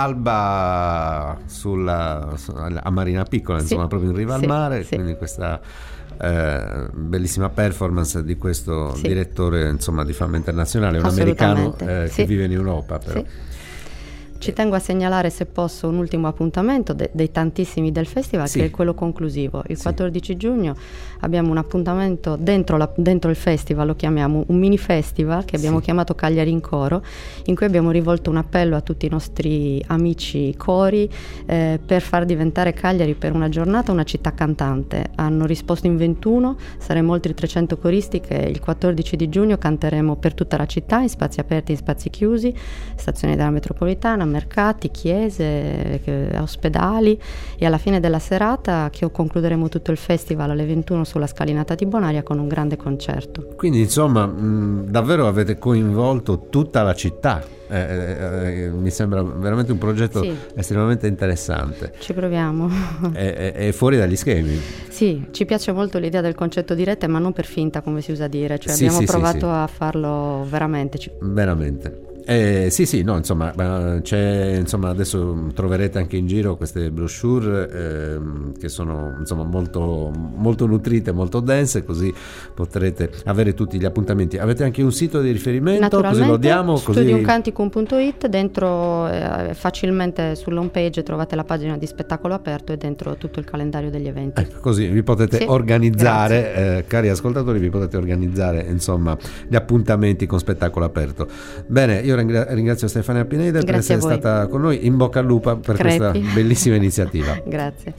[SPEAKER 4] all'alba sulla, su- a Marina Piccola,
[SPEAKER 8] Sì.
[SPEAKER 4] insomma, proprio in riva al
[SPEAKER 8] Sì,
[SPEAKER 4] mare,
[SPEAKER 8] sì.
[SPEAKER 4] quindi questa eh, bellissima performance di questo
[SPEAKER 8] Sì.
[SPEAKER 4] direttore, insomma, di fama internazionale, un americano
[SPEAKER 8] Assolutamente,
[SPEAKER 4] eh,
[SPEAKER 8] sì.
[SPEAKER 4] che vive in Europa, però.
[SPEAKER 8] Sì. Ci tengo a segnalare, se posso, un ultimo appuntamento de- dei tantissimi del festival,
[SPEAKER 4] Sì.
[SPEAKER 8] che è quello conclusivo. Il
[SPEAKER 4] Sì.
[SPEAKER 8] quattordici giugno abbiamo un appuntamento dentro, la- dentro il festival, lo chiamiamo un mini festival che abbiamo
[SPEAKER 4] Sì.
[SPEAKER 8] chiamato Cagliari in Coro, in cui abbiamo rivolto un appello a tutti i nostri amici cori eh, per far diventare Cagliari per una giornata una città cantante. Hanno risposto in ventuno, saremo oltre trecento coristi che il quattordici di giugno canteremo per tutta la città, in spazi aperti, in spazi chiusi, stazioni della metropolitana, mercati, chiese, eh, ospedali, e alla fine della serata che concluderemo tutto il festival alle ventuno sulla scalinata di Bonaria con un grande concerto.
[SPEAKER 4] Quindi insomma mh, davvero avete coinvolto tutta la città. Eh, eh, eh, mi sembra veramente un progetto
[SPEAKER 8] Sì.
[SPEAKER 4] estremamente interessante.
[SPEAKER 8] Ci proviamo.
[SPEAKER 4] È, è- è fuori dagli schemi.
[SPEAKER 8] Sì, ci piace molto l'idea del concetto di rete, ma non per finta, come si usa dire, cioè
[SPEAKER 4] Sì,
[SPEAKER 8] abbiamo
[SPEAKER 4] sì, sì,
[SPEAKER 8] provato
[SPEAKER 4] sì.
[SPEAKER 8] a farlo veramente. Ci-
[SPEAKER 4] Veramente. Eh, sì, sì, no, insomma, eh, c'è, insomma, adesso troverete anche in giro queste brochure ehm, che sono insomma molto, molto nutrite, molto dense, così potrete avere tutti gli appuntamenti. Avete anche un sito di riferimento, così
[SPEAKER 8] Naturalmente,
[SPEAKER 4] lo diamo, così
[SPEAKER 8] studiumcanticum punto it, dentro eh, facilmente sull'home page trovate la pagina di spettacolo aperto e dentro tutto il calendario degli eventi.
[SPEAKER 4] ecco, così vi potete
[SPEAKER 8] Sì,
[SPEAKER 4] organizzare, eh, cari ascoltatori, vi potete organizzare insomma gli appuntamenti con spettacolo aperto. Bene, io ringra- ringrazio Stefania Pineda per
[SPEAKER 8] Grazie
[SPEAKER 4] essere
[SPEAKER 8] a voi.
[SPEAKER 4] stata con noi, in bocca al lupo per
[SPEAKER 8] Crepi.
[SPEAKER 4] questa bellissima iniziativa.
[SPEAKER 8] Grazie.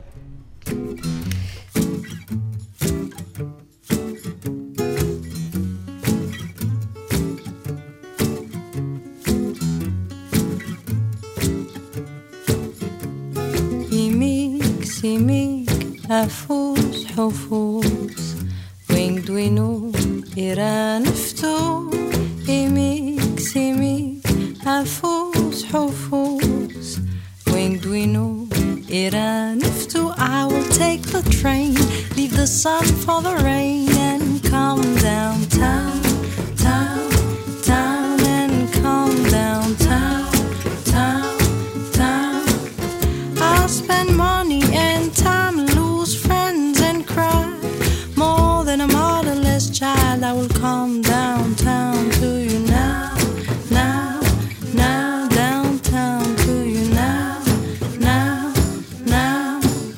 [SPEAKER 9] يميك سيميك أفوس حفوس وين دوينو إيران فتو يميك سيميك أفوس حفوس وين دوينو إيران فتو. I will take the train, leave the sun for the rain, and come downtown, town, town, and come downtown, town, town. I'll spend money and time, lose friends and cry. More than a motherless child, I will come downtown to you now, now, now, downtown to you now, now, now.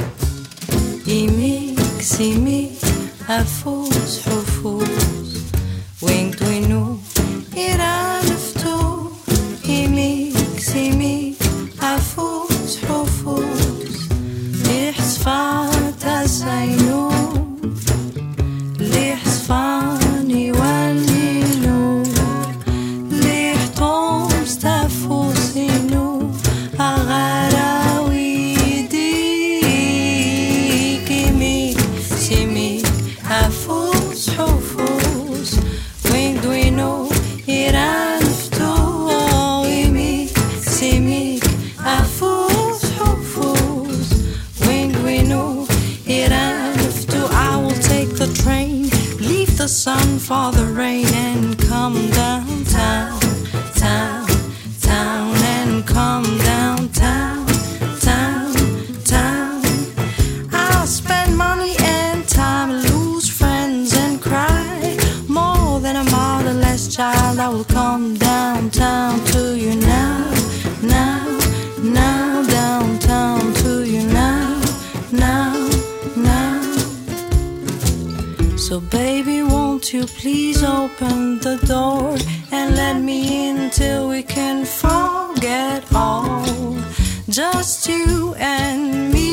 [SPEAKER 9] Imik, simik, afus, hufus, wink, dwinu, iraniftu. Imik, simik, afus, hufus, ihsfat asaynu, lihsfani walinu, lihtom stafusinu, agarawidi. Imik, simik, afus, hufus, wink, dwinu, iraniftu. Imik, simik, afus, hufus, wink, dwinu, iraniftu. I will take the train, leave the sun for the rain, and come downtown, town, town, and come downtown, town, town. I'll spend money and time, lose friends and cry. More than a motherless child, I will come downtown to you now, now, now, downtown to you now, now, now. So baby, won't you please open the door and let me in till we can forget all, just you and me,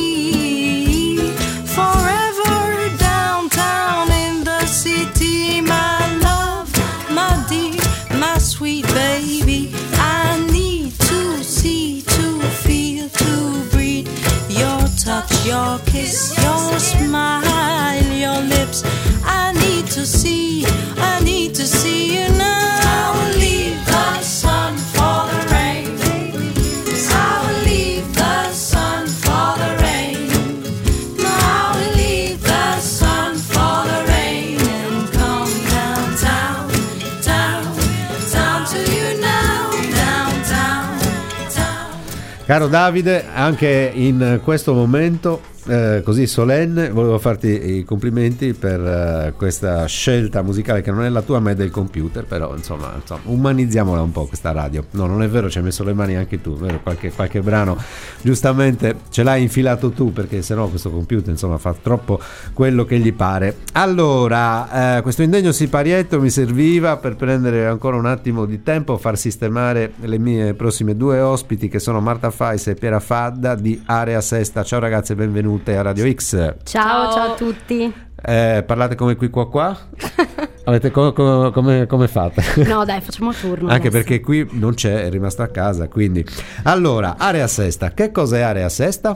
[SPEAKER 9] forever downtown in the city, my love, my dear, my sweet baby. I need to see, to feel, to breathe your touch, your kiss, your smile, your lips. I need to see, I need to see you now. I will leave the sun for the rain. I will leave the sun for the rain. I will leave the sun for the rain and come downtown, town, town to you now, downtown, town.
[SPEAKER 4] Caro Davide, anche in questo momento eh, così solenne, volevo farti i complimenti per eh, questa scelta musicale che non è la tua ma è del computer, però insomma, insomma umanizziamola un po' questa radio. No, non è vero, ci hai messo le mani anche tu, vero? Qualche, qualche brano giustamente ce l'hai infilato tu, perché sennò questo computer insomma fa troppo quello che gli pare. Allora, eh, questo indegno siparietto mi serviva per prendere ancora un attimo di tempo, far sistemare le mie prossime due ospiti, che sono Marta Fais e Piera Fadda di Area Sesta. Ciao ragazze, benvenute a Radio X.
[SPEAKER 8] Ciao, ciao a tutti.
[SPEAKER 4] Eh, parlate come qui qua qua? Avete co- co- come, come fate?
[SPEAKER 8] No dai, facciamo turno
[SPEAKER 4] Anche
[SPEAKER 8] adesso.
[SPEAKER 4] perché qui non c'è, è rimasto a casa, quindi. Allora, Area Sesta, che cos'è Area Sesta?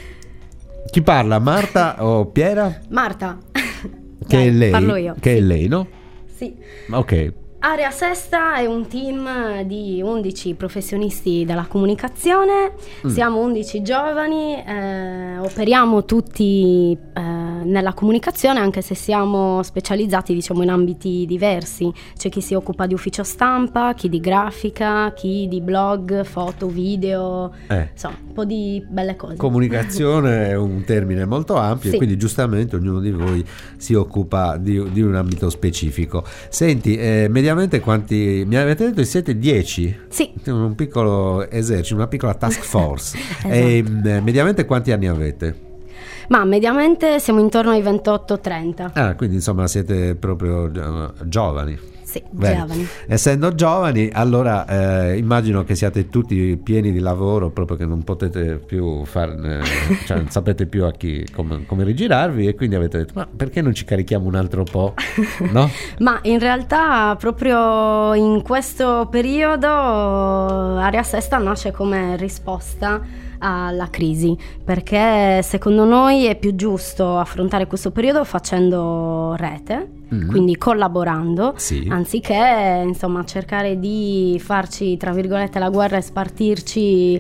[SPEAKER 4] Chi parla, Marta o Piera?
[SPEAKER 8] Marta.
[SPEAKER 4] Che
[SPEAKER 8] Dai,
[SPEAKER 4] è lei?
[SPEAKER 8] parlo io.
[SPEAKER 4] Che
[SPEAKER 8] sì.
[SPEAKER 4] è lei, no?
[SPEAKER 8] Sì.
[SPEAKER 4] Ok.
[SPEAKER 10] Area Sesta è un team di undici professionisti della comunicazione,
[SPEAKER 4] Mm.
[SPEAKER 10] siamo undici giovani, eh, operiamo tutti eh, nella comunicazione, anche se siamo specializzati, diciamo, in ambiti diversi. C'è chi si occupa di ufficio stampa, chi di grafica, chi di blog, foto, video,
[SPEAKER 4] Eh.
[SPEAKER 10] insomma un po' di belle cose.
[SPEAKER 4] Comunicazione è un termine molto ampio,
[SPEAKER 10] Sì.
[SPEAKER 4] e quindi giustamente ognuno di voi si occupa di, di un ambito specifico. Senti, eh, mediamente quanti, mi avete detto che siete dieci?
[SPEAKER 10] Sì.
[SPEAKER 4] Un piccolo esercito, una piccola task force.
[SPEAKER 10] Esatto.
[SPEAKER 4] E, eh, mediamente quanti anni avete?
[SPEAKER 10] Ma mediamente siamo intorno ai ventotto trenta.
[SPEAKER 4] Ah, quindi insomma siete proprio eh, giovani.
[SPEAKER 10] Sì,
[SPEAKER 4] Bene.
[SPEAKER 10] giovani.
[SPEAKER 4] Essendo giovani, allora eh, immagino che siate tutti pieni di lavoro, proprio che non potete più farne, cioè non sapete più a chi, come, come rigirarvi, e quindi avete detto: ma perché non ci carichiamo un altro po'? No?
[SPEAKER 10] Ma in realtà proprio in questo periodo Area Sesta nasce come risposta alla crisi, perché secondo noi è più giusto affrontare questo periodo facendo rete,
[SPEAKER 4] Mm.
[SPEAKER 10] quindi collaborando,
[SPEAKER 4] Sì.
[SPEAKER 10] anziché insomma cercare di farci tra virgolette la guerra e spartirci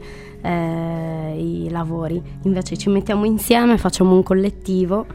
[SPEAKER 10] eh, i lavori. Invece ci mettiamo insieme, facciamo un collettivo.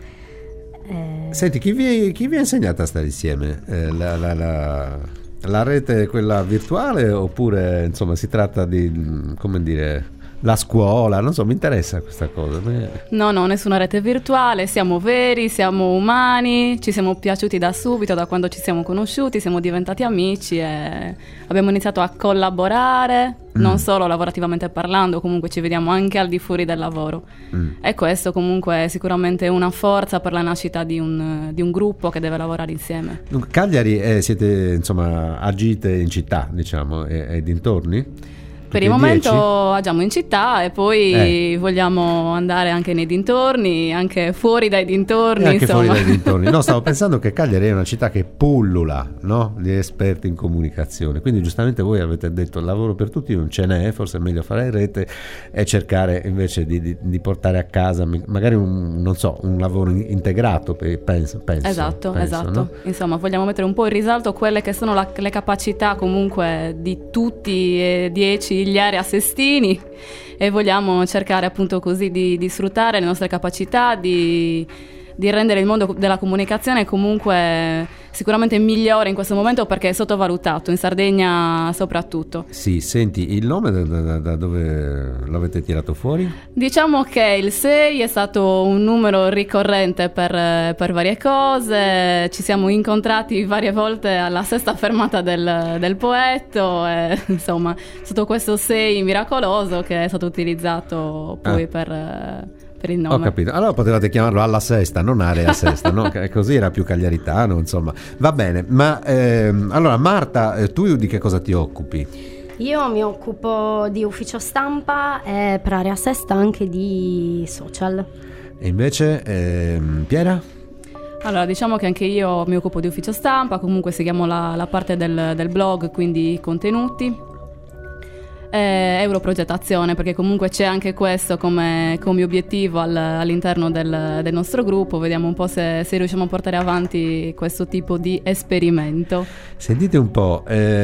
[SPEAKER 10] eh,
[SPEAKER 4] Senti, chi vi, chi vi ha insegnato a stare insieme? Eh, la, la, la, la rete, quella virtuale, oppure insomma si tratta di, come dire, la scuola? Non so, mi interessa questa cosa.
[SPEAKER 11] No, no, nessuna rete virtuale, siamo veri, siamo umani, ci siamo piaciuti da subito, da quando ci siamo conosciuti, siamo diventati amici e abbiamo iniziato a collaborare,
[SPEAKER 4] Mm.
[SPEAKER 11] non solo lavorativamente parlando, comunque ci vediamo anche al di fuori del lavoro.
[SPEAKER 4] Mm.
[SPEAKER 11] E questo comunque è sicuramente una forza per la nascita di un, di un gruppo che deve lavorare insieme.
[SPEAKER 4] Dunque, Cagliari, eh, siete insomma agite in città, diciamo, e, e dintorni?
[SPEAKER 11] Per il
[SPEAKER 4] Tutti e
[SPEAKER 11] momento
[SPEAKER 4] dieci?
[SPEAKER 11] agiamo in città e poi
[SPEAKER 4] Eh.
[SPEAKER 11] vogliamo andare anche nei dintorni, anche fuori dai dintorni,
[SPEAKER 4] E anche
[SPEAKER 11] insomma.
[SPEAKER 4] fuori dai dintorni. No, stavo pensando che Cagliari è una città che pullula, no? Di esperti in comunicazione. Quindi giustamente voi avete detto: il lavoro per tutti non ce n'è, forse è meglio fare rete e cercare invece di, di, di portare a casa magari un, non so, un lavoro integrato, pe- penso, penso
[SPEAKER 11] Esatto,
[SPEAKER 4] penso,
[SPEAKER 11] esatto.
[SPEAKER 4] no?
[SPEAKER 11] Insomma, vogliamo mettere un po' in risalto quelle che sono la- le capacità comunque di tutti e dieci gli area sestini, e vogliamo cercare appunto così di, di sfruttare le nostre capacità, di, di rendere il mondo della comunicazione comunque sicuramente migliore in questo momento, perché è sottovalutato, in Sardegna soprattutto.
[SPEAKER 4] Sì, senti, il nome da, da, da dove l'avete tirato fuori?
[SPEAKER 11] Diciamo che il sei è stato un numero ricorrente per, per varie cose, ci siamo incontrati varie volte alla sesta fermata del, del Poetto, e, insomma, sotto questo sei miracoloso che è stato utilizzato poi
[SPEAKER 4] Ah.
[SPEAKER 11] per, per il nome.
[SPEAKER 4] Ho capito. Allora potevate chiamarlo Alla Sesta, non Area Sesta, no? Che così era più cagliaritano, insomma. Va bene, ma ehm, allora Marta, eh, tu di che cosa ti occupi?
[SPEAKER 10] Io mi occupo di ufficio stampa e per Area Sesta anche di social.
[SPEAKER 4] E invece ehm, Piera?
[SPEAKER 11] Allora, diciamo che anche io mi occupo di ufficio stampa, comunque seguiamo la, la parte del, del blog, quindi i contenuti. Eh, Europrogettazione, perché comunque c'è anche questo come, come obiettivo al, all'interno del, del nostro gruppo. Vediamo un po' se, se riusciamo a portare avanti questo tipo di esperimento.
[SPEAKER 4] Sentite un po',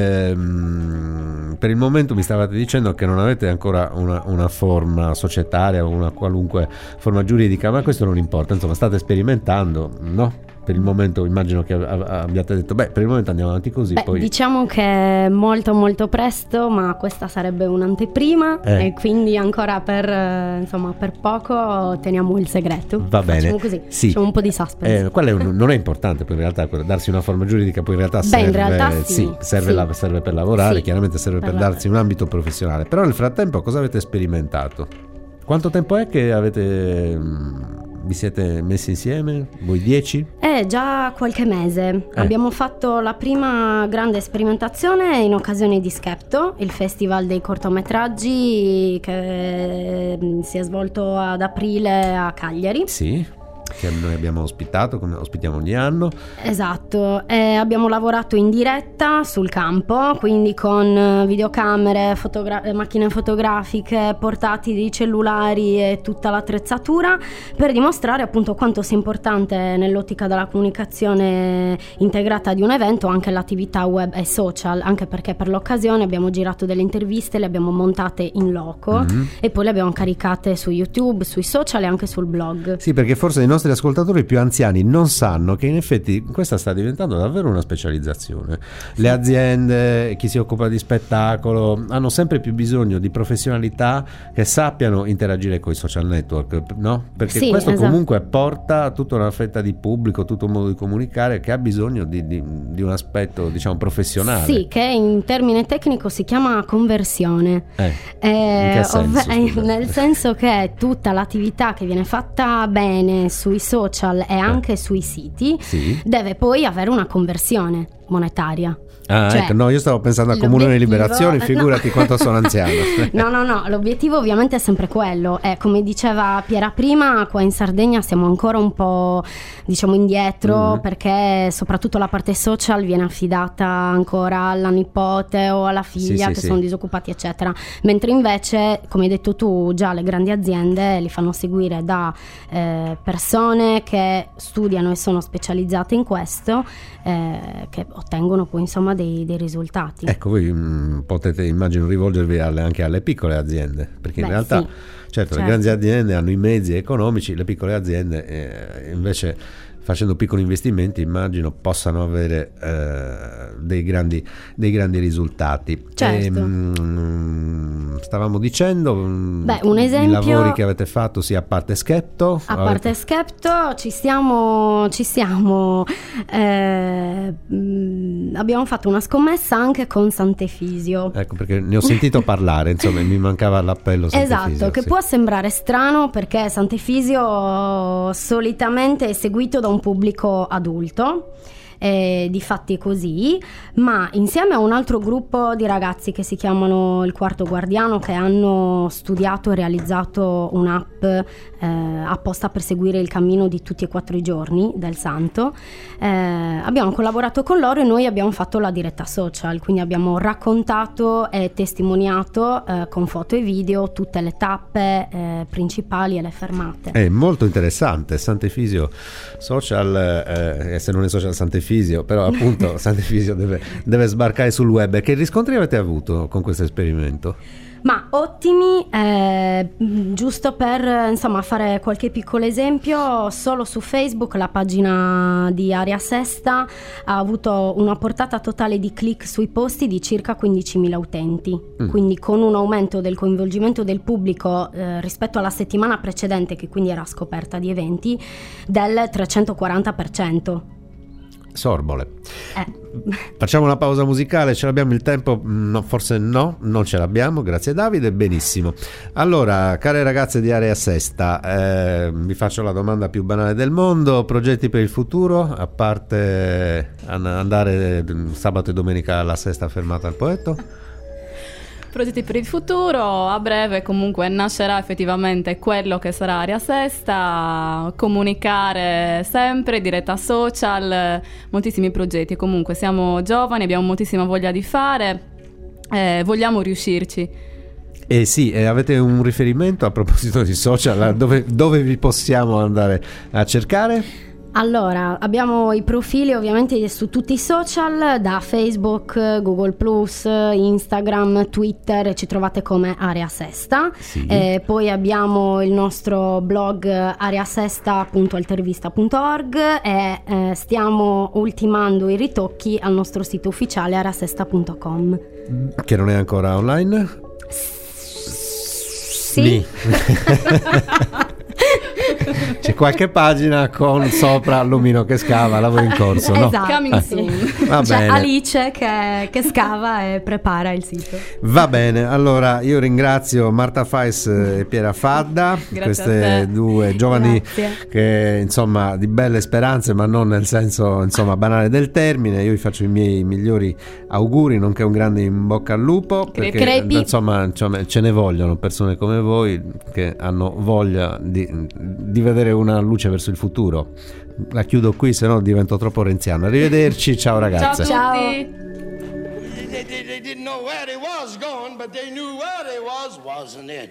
[SPEAKER 4] ehm, per il momento mi stavate dicendo che non avete ancora una, una forma societaria o una qualunque forma giuridica, ma questo non importa, insomma state sperimentando, no? per il momento immagino che abbiate detto beh, per il momento andiamo avanti così.
[SPEAKER 10] Beh,
[SPEAKER 4] poi...
[SPEAKER 10] diciamo che è molto molto presto, ma questa sarebbe un'anteprima
[SPEAKER 4] eh.
[SPEAKER 10] e quindi ancora per eh, insomma per poco teniamo il segreto.
[SPEAKER 4] Va bene.
[SPEAKER 10] Facciamo così,
[SPEAKER 4] sì.
[SPEAKER 10] facciamo un po' di suspense.
[SPEAKER 4] Eh, quello è un, non è importante poi in realtà darsi una forma giuridica, poi in realtà
[SPEAKER 10] Beh,
[SPEAKER 4] serve,
[SPEAKER 10] in realtà sì,
[SPEAKER 4] sì, serve,
[SPEAKER 10] sì.
[SPEAKER 4] La, serve per lavorare,
[SPEAKER 10] Sì,
[SPEAKER 4] chiaramente serve per,
[SPEAKER 10] per
[SPEAKER 4] darsi un ambito professionale. Però nel frattempo cosa avete sperimentato? Quanto tempo è che avete vi siete messi insieme? Voi dieci?
[SPEAKER 10] Eh, già qualche mese.
[SPEAKER 4] Eh.
[SPEAKER 10] Abbiamo fatto la prima grande sperimentazione in occasione di Skepto, il festival dei cortometraggi che si è svolto ad aprile a Cagliari.
[SPEAKER 4] Sì, che noi abbiamo ospitato, come ospitiamo ogni anno.
[SPEAKER 10] Esatto, eh, abbiamo lavorato in diretta sul campo, quindi con videocamere, fotogra- macchine fotografiche, portatili, cellulari e tutta l'attrezzatura per dimostrare appunto quanto sia importante nell'ottica della comunicazione integrata di un evento anche l'attività web e social, anche perché per l'occasione abbiamo girato delle interviste, le abbiamo montate in loco mm-hmm. e poi le abbiamo caricate su YouTube, sui social e anche sul blog.
[SPEAKER 4] Sì, perché forse i nostri ascoltatori più anziani non sanno che in effetti questa sta diventando davvero una specializzazione. Le aziende, chi si occupa di spettacolo hanno sempre più bisogno di professionalità che sappiano interagire con i social network, no? Perché
[SPEAKER 10] sì,
[SPEAKER 4] questo
[SPEAKER 10] esatto.
[SPEAKER 4] comunque porta tutta una fetta di pubblico, tutto un modo di comunicare che ha bisogno di, di, di un aspetto diciamo professionale.
[SPEAKER 10] Sì, che in termine tecnico si chiama conversione.
[SPEAKER 4] Eh,
[SPEAKER 10] eh,
[SPEAKER 4] in che senso,
[SPEAKER 10] ov- nel senso che tutta l'attività che viene fatta bene sui social e anche eh. sui siti
[SPEAKER 4] sì.
[SPEAKER 10] deve poi avere una conversione monetaria.
[SPEAKER 4] Ah,
[SPEAKER 10] cioè,
[SPEAKER 4] ecco, no, io stavo pensando a Comune di Liberazione, figurati no. quanto sono anziano.
[SPEAKER 10] No, no, no, l'obiettivo ovviamente è sempre quello. Eh, come diceva Piera prima, qua in Sardegna siamo ancora un po', diciamo, indietro mm. perché soprattutto la parte social viene affidata ancora alla nipote o alla figlia
[SPEAKER 4] sì,
[SPEAKER 10] che
[SPEAKER 4] sì,
[SPEAKER 10] sono
[SPEAKER 4] sì.
[SPEAKER 10] disoccupati, eccetera. Mentre invece, come hai detto tu, già le grandi aziende li fanno seguire da eh, persone che studiano e sono specializzate in questo, eh, che ottengono poi insomma Dei, dei risultati.
[SPEAKER 4] Ecco, voi mh, potete immagino rivolgervi alle, anche alle piccole aziende, perché Beh, in realtà
[SPEAKER 10] sì,
[SPEAKER 4] certo,
[SPEAKER 10] certo
[SPEAKER 4] le grandi aziende hanno i mezzi economici, le piccole aziende eh, invece facendo piccoli investimenti immagino possano avere eh, dei grandi dei grandi risultati.
[SPEAKER 10] Certo.
[SPEAKER 4] E, mh, stavamo dicendo
[SPEAKER 10] Beh, un esempio,
[SPEAKER 4] i lavori che avete fatto sia a parte Skepto
[SPEAKER 10] a
[SPEAKER 4] avete...
[SPEAKER 10] parte Skepto ci stiamo ci stiamo eh, mh, abbiamo fatto una scommessa anche con Sant'Efisio.
[SPEAKER 4] Ecco, perché ne ho sentito parlare, insomma mi mancava l'appello Sant'Efisio.
[SPEAKER 10] Esatto, che
[SPEAKER 4] sì.
[SPEAKER 10] può sembrare strano perché Sant'Efisio solitamente è seguito da un pubblico adulto, eh, difatti è così, ma insieme a un altro gruppo di ragazzi che si chiamano il Quarto Guardiano, che hanno studiato e realizzato un'app eh, apposta per seguire il cammino di tutti e quattro i giorni del santo, eh, abbiamo collaborato con loro e noi abbiamo fatto la diretta social, quindi abbiamo raccontato e testimoniato eh, con foto e video tutte le tappe eh, principali e le fermate.
[SPEAKER 4] È molto interessante. Sant'Efisio social, eh, se non è social Sant'Efisio, però appunto Sant'Efisio deve, deve sbarcare sul web. Che riscontri avete avuto con questo esperimento?
[SPEAKER 10] Ma ottimi, eh, giusto per insomma fare qualche piccolo esempio, solo su Facebook la pagina di Aria Sesta ha avuto una portata totale di click sui posti di circa quindicimila utenti, mm. quindi con un aumento del coinvolgimento del pubblico eh, rispetto alla settimana precedente, che quindi era scoperta di eventi, del trecentoquaranta per cento.
[SPEAKER 4] Sorbole.
[SPEAKER 10] Eh.
[SPEAKER 4] Facciamo una pausa musicale, ce l'abbiamo il tempo? No, forse no, non ce l'abbiamo, grazie Davide, benissimo. Allora, care ragazze di Area Sesta, eh, vi faccio la domanda più banale del mondo: progetti per il futuro, a parte andare sabato e domenica alla Sesta fermata al Poetto?
[SPEAKER 11] Progetti per il futuro, a breve comunque nascerà effettivamente quello che sarà Aria Sesta, comunicare sempre, diretta social, moltissimi progetti. Comunque siamo giovani, abbiamo moltissima voglia di fare, eh, vogliamo riuscirci.
[SPEAKER 4] Eh sì, eh, avete un riferimento a proposito di social, dove, dove vi possiamo andare a cercare?
[SPEAKER 10] Allora, abbiamo i profili ovviamente su tutti i social, da Facebook, Google plus, Instagram, Twitter, ci trovate come Area Sesta.
[SPEAKER 4] Sì.
[SPEAKER 10] Eh, poi abbiamo il nostro blog areasesta punto altervista punto org e eh, stiamo ultimando i ritocchi al nostro sito ufficiale areasesta punto com.
[SPEAKER 4] Che non è ancora online?
[SPEAKER 10] Sì.
[SPEAKER 4] C'è qualche pagina con sopra l'omino che scava, lavoro in corso, no?
[SPEAKER 10] Esatto.
[SPEAKER 11] Coming soon.
[SPEAKER 4] Va
[SPEAKER 10] C'è
[SPEAKER 4] bene.
[SPEAKER 10] Alice che, che scava e prepara il sito.
[SPEAKER 4] Va bene, allora io ringrazio Marta Fais e Piera Fadda,
[SPEAKER 11] Grazie
[SPEAKER 4] queste
[SPEAKER 11] a te.
[SPEAKER 4] due giovani
[SPEAKER 10] Grazie.
[SPEAKER 4] che insomma di belle speranze, ma non nel senso insomma banale del termine. Io vi faccio i miei migliori auguri, nonché un grande in bocca al lupo, perché
[SPEAKER 10] Crepi.
[SPEAKER 4] insomma, insomma ce ne vogliono persone come voi che hanno voglia di, di vedere una luce verso il futuro. La chiudo qui, se no divento troppo renziano. Arrivederci, ciao ragazze.
[SPEAKER 11] Ciao a
[SPEAKER 10] Ciao.
[SPEAKER 11] tutti.
[SPEAKER 12] They, they, they didn't know where they was going, but they knew where they was, wasn't it?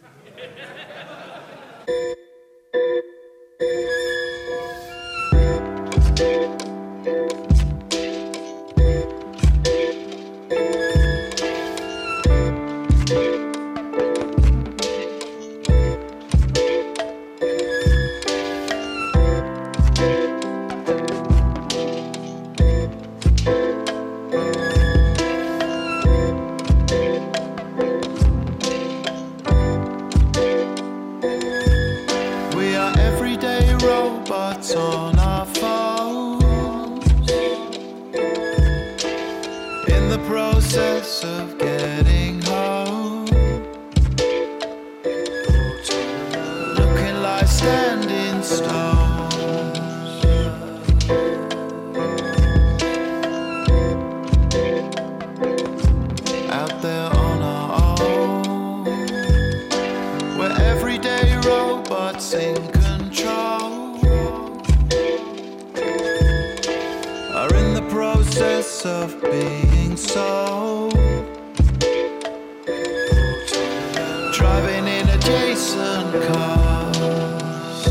[SPEAKER 12] We are everyday robots on our phones, in the process of getting home, looking like standing stones. Out there on our own, we're everyday robots in control, are in the process of being sold, driving in adjacent cars,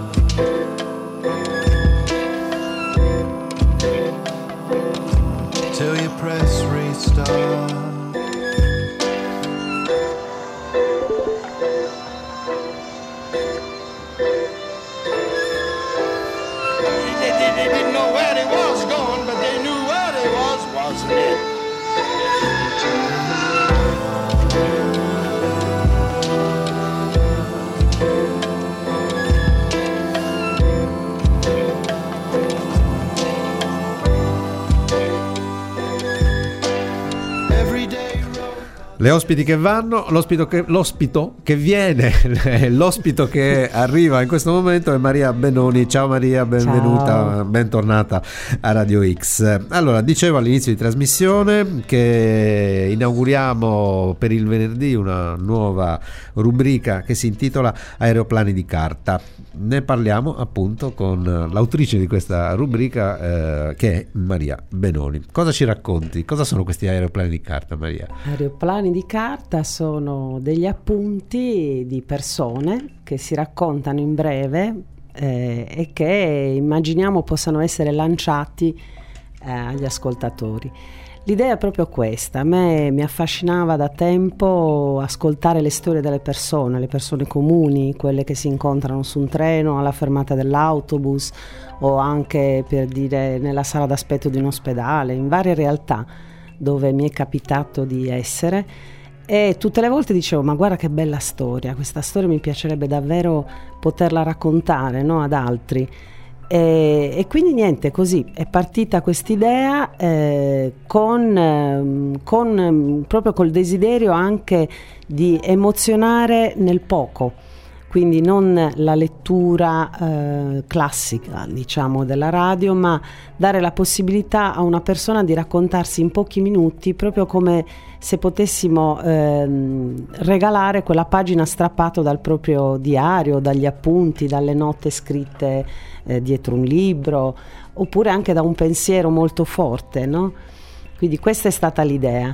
[SPEAKER 12] till you press restart. They, they, they didn't know where they was going, but they knew where they was, wasn't it? Everyday road.
[SPEAKER 4] Le ospiti che vanno, l'ospito che, l'ospito che viene, l'ospito che arriva in questo momento è Maria Benoni. Ciao Maria, benvenuta,
[SPEAKER 13] Ciao.
[SPEAKER 4] bentornata a Radio X. Allora, dicevo all'inizio di trasmissione che inauguriamo per il venerdì una nuova rubrica che si intitola Aeroplani di carta. Ne parliamo appunto con l'autrice di questa rubrica eh, che è Maria Benoni. Cosa ci racconti? Cosa sono questi aeroplani di carta, Maria?
[SPEAKER 13] Aeroplani di carta sono degli appunti di persone che si raccontano in breve eh, e che immaginiamo possano essere lanciati eh, agli ascoltatori. L'idea è proprio questa. A me mi affascinava da tempo ascoltare le storie delle persone, le persone comuni, quelle che si incontrano su un treno, alla fermata dell'autobus o anche, per dire, nella sala d'aspetto di un ospedale, in varie realtà dove mi è capitato di essere, e tutte le volte dicevo: ma guarda che bella storia, questa storia mi piacerebbe davvero poterla raccontare, no, ad altri. E, e quindi niente, così è partita quest'idea eh, con, eh, con proprio col desiderio anche di emozionare nel poco, quindi non la lettura eh, classica, diciamo, della radio, ma dare la possibilità a una persona di raccontarsi in pochi minuti, proprio come se potessimo ehm, regalare quella pagina strappata dal proprio diario, dagli appunti, dalle note scritte eh, dietro un libro, oppure anche da un pensiero molto forte, no? Quindi questa è stata l'idea.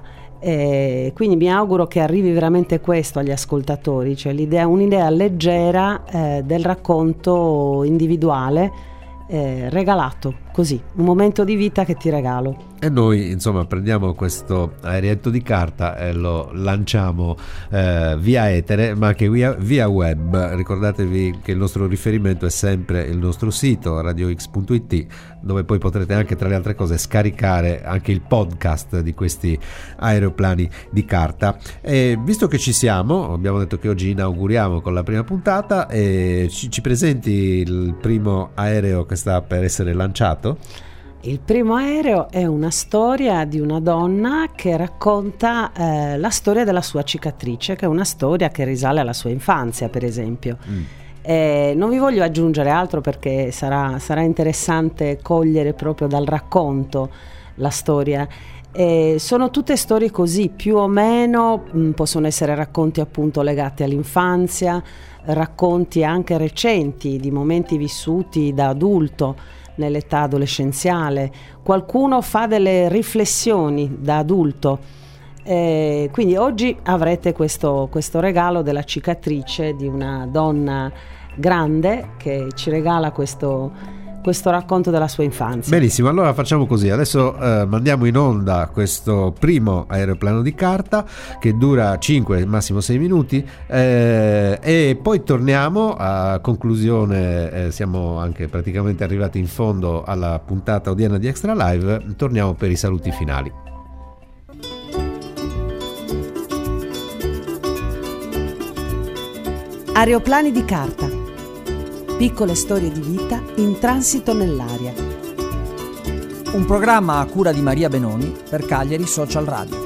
[SPEAKER 13] E quindi mi auguro che arrivi veramente questo agli ascoltatori, cioè l'idea, un'idea leggera eh, del racconto individuale eh, regalato, così, un momento di vita che ti regalo.
[SPEAKER 4] E noi insomma prendiamo questo aeretto di carta e lo lanciamo eh, via etere, ma anche via, via web. Ricordatevi che il nostro riferimento è sempre il nostro sito radio x punto it, dove poi potrete anche, tra le altre cose, scaricare anche il podcast di questi aeroplani di carta. E visto che ci siamo, abbiamo detto che oggi inauguriamo con la prima puntata, e ci, ci presenti il primo aereo che sta per essere lanciato?
[SPEAKER 13] Il primo aereo è una storia di una donna che racconta eh, la storia della sua cicatrice, che è una storia che risale alla sua infanzia, per esempio. Mm. Eh, non vi voglio aggiungere altro perché sarà, sarà interessante cogliere proprio dal racconto la storia. Eh, sono tutte storie così, più o meno, mh, possono essere racconti appunto legati all'infanzia, racconti anche recenti di momenti vissuti da adulto nell'età adolescenziale. Qualcuno fa delle riflessioni da adulto, eh, quindi oggi avrete questo, questo regalo della cicatrice di una donna grande che ci regala questo, questo racconto della sua infanzia.
[SPEAKER 4] Benissimo, allora facciamo così, adesso eh, mandiamo in onda questo primo aeroplano di carta che dura cinque, massimo sei minuti, eh, e poi torniamo a conclusione, eh, siamo anche praticamente arrivati in fondo alla puntata odierna di Extra Live, torniamo per i saluti finali.
[SPEAKER 14] Aeroplani di carta. Piccole storie di vita in transito nell'aria.
[SPEAKER 2] Un programma a cura di Maria Benoni per Cagliari Social Radio.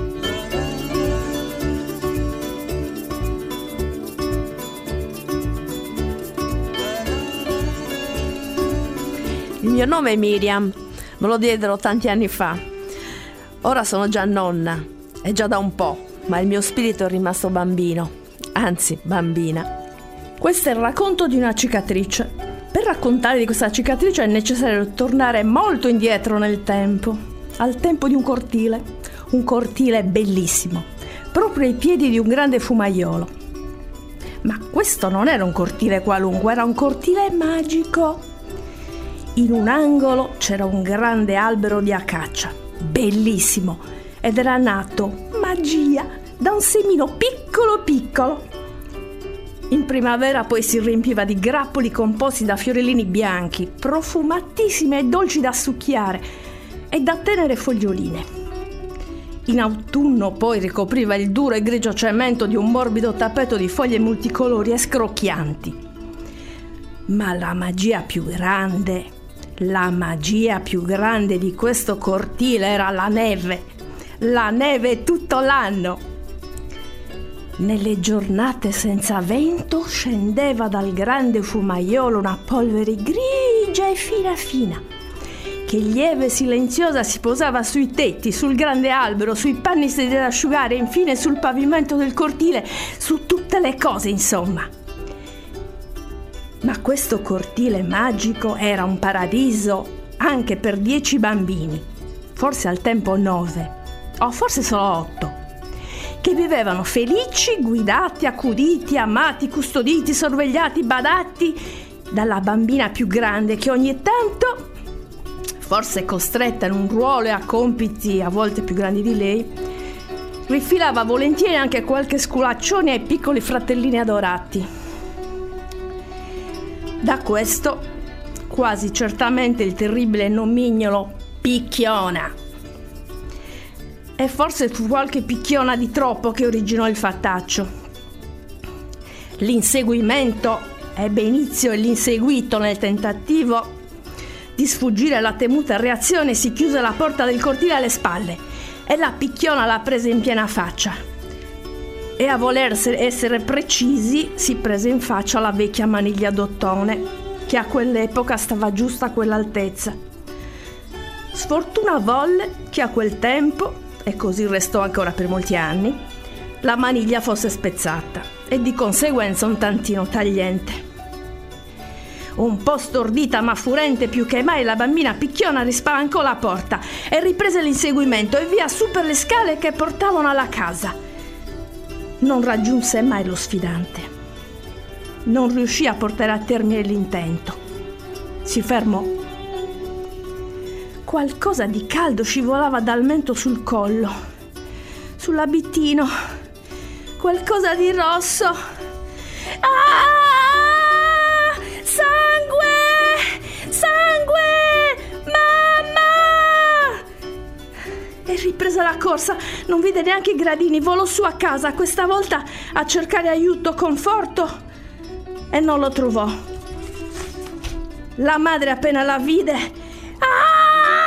[SPEAKER 15] Il mio nome è Miriam, me lo diedero tanti anni fa. Ora sono già nonna, è già da un po', ma il mio spirito è rimasto bambino, anzi bambina. Questo è il racconto di una cicatrice. Per raccontare di questa cicatrice è necessario tornare molto indietro nel tempo, al tempo di un cortile, un cortile bellissimo, proprio ai piedi di un grande fumaiolo. Ma questo non era un cortile qualunque, era un cortile magico. In un angolo c'era un grande albero di acacia, bellissimo, ed era nato, magia, da un semino piccolo piccolo. In primavera poi si riempiva di grappoli composti da fiorellini bianchi, profumatissimi e dolci da succhiare, e da tenere foglioline. In autunno poi ricopriva il duro e grigio cemento di un morbido tappeto di foglie multicolori e scrocchianti. Ma la magia più grande, la magia più grande di questo cortile era la neve. La neve tutto l'anno. Nelle giornate senza vento scendeva dal grande fumaiolo una polvere grigia e fina fina, che lieve e silenziosa si posava sui tetti, sul grande albero, sui panni da asciugare e infine sul pavimento del cortile, su tutte le cose, insomma. Ma questo cortile magico era un paradiso anche per dieci bambini, forse al tempo nove, o forse solo otto, che vivevano felici, guidati, accuditi, amati, custoditi, sorvegliati, badati dalla bambina più grande che ogni tanto, forse costretta in un ruolo e a compiti a volte più grandi di lei, rifilava volentieri anche qualche sculaccione ai piccoli fratellini adorati. Da questo, quasi certamente il terribile nomignolo Picchiona. E forse fu qualche picchiona di troppo che originò il fattaccio. L'inseguimento ebbe inizio e l'inseguito nel tentativo di sfuggire alla temuta reazione si chiuse la porta del cortile alle spalle e la picchiona la prese in piena faccia. E a voler essere precisi si prese in faccia la vecchia maniglia d'ottone che a quell'epoca stava giusta a quell'altezza. Sfortuna volle che a quel tempo, e così restò ancora per molti anni, la maniglia fosse spezzata e di conseguenza un tantino tagliente. Un po' stordita ma furente più che mai, la bambina picchiona rispalancò la porta e riprese l'inseguimento e via su per le scale che portavano alla casa. Non raggiunse mai lo sfidante. Non riuscì a portare a termine l'intento. Si fermò Qualcosa di caldo scivolava dal mento sul collo, sull'abitino, qualcosa di rosso. Ah! Sangue! Sangue! Mamma! E riprese la corsa, non vide neanche i gradini, volò su a casa, questa volta a cercare aiuto, conforto, e non lo trovò. La madre appena la vide: ah!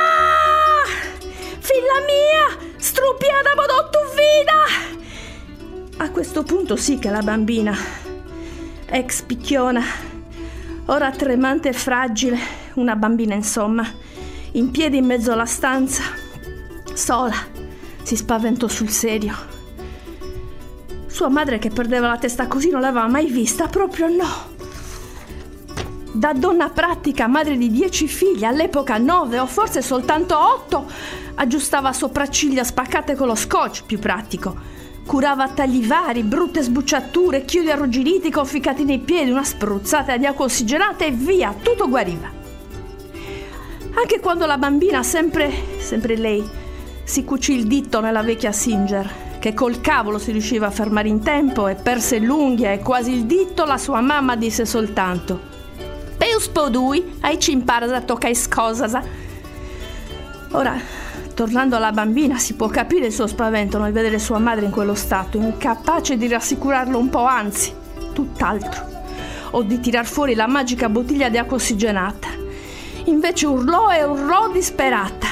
[SPEAKER 15] Figlia mia, struppiata bodò tu vida! A questo punto sì che la bambina, ex picchiona, ora tremante e fragile, una bambina insomma, in piedi in mezzo alla stanza, sola, si spaventò sul serio. Sua madre, che perdeva la testa così, non l'aveva mai vista, proprio no. Da donna pratica, madre di dieci figli, all'epoca nove o forse soltanto otto, aggiustava sopracciglia spaccate con lo scotch, più pratico, curava tagli vari, brutte sbucciature, chiodi arrugginiti conficcati nei piedi, una spruzzata di acqua ossigenata e via, tutto guariva. Anche quando la bambina, sempre, sempre lei, si cucì il dito nella vecchia Singer, che col cavolo si riusciva a fermare in tempo e perse l'unghia e quasi il dito, la sua mamma disse soltanto: Peus podui, ai ci impara a toccare scosasa. Ora, tornando alla bambina, si può capire il suo spavento nel vedere sua madre in quello stato, incapace di rassicurarlo un po', anzi, tutt'altro, o di tirar fuori la magica bottiglia di acqua ossigenata. Invece urlò e urlò disperata.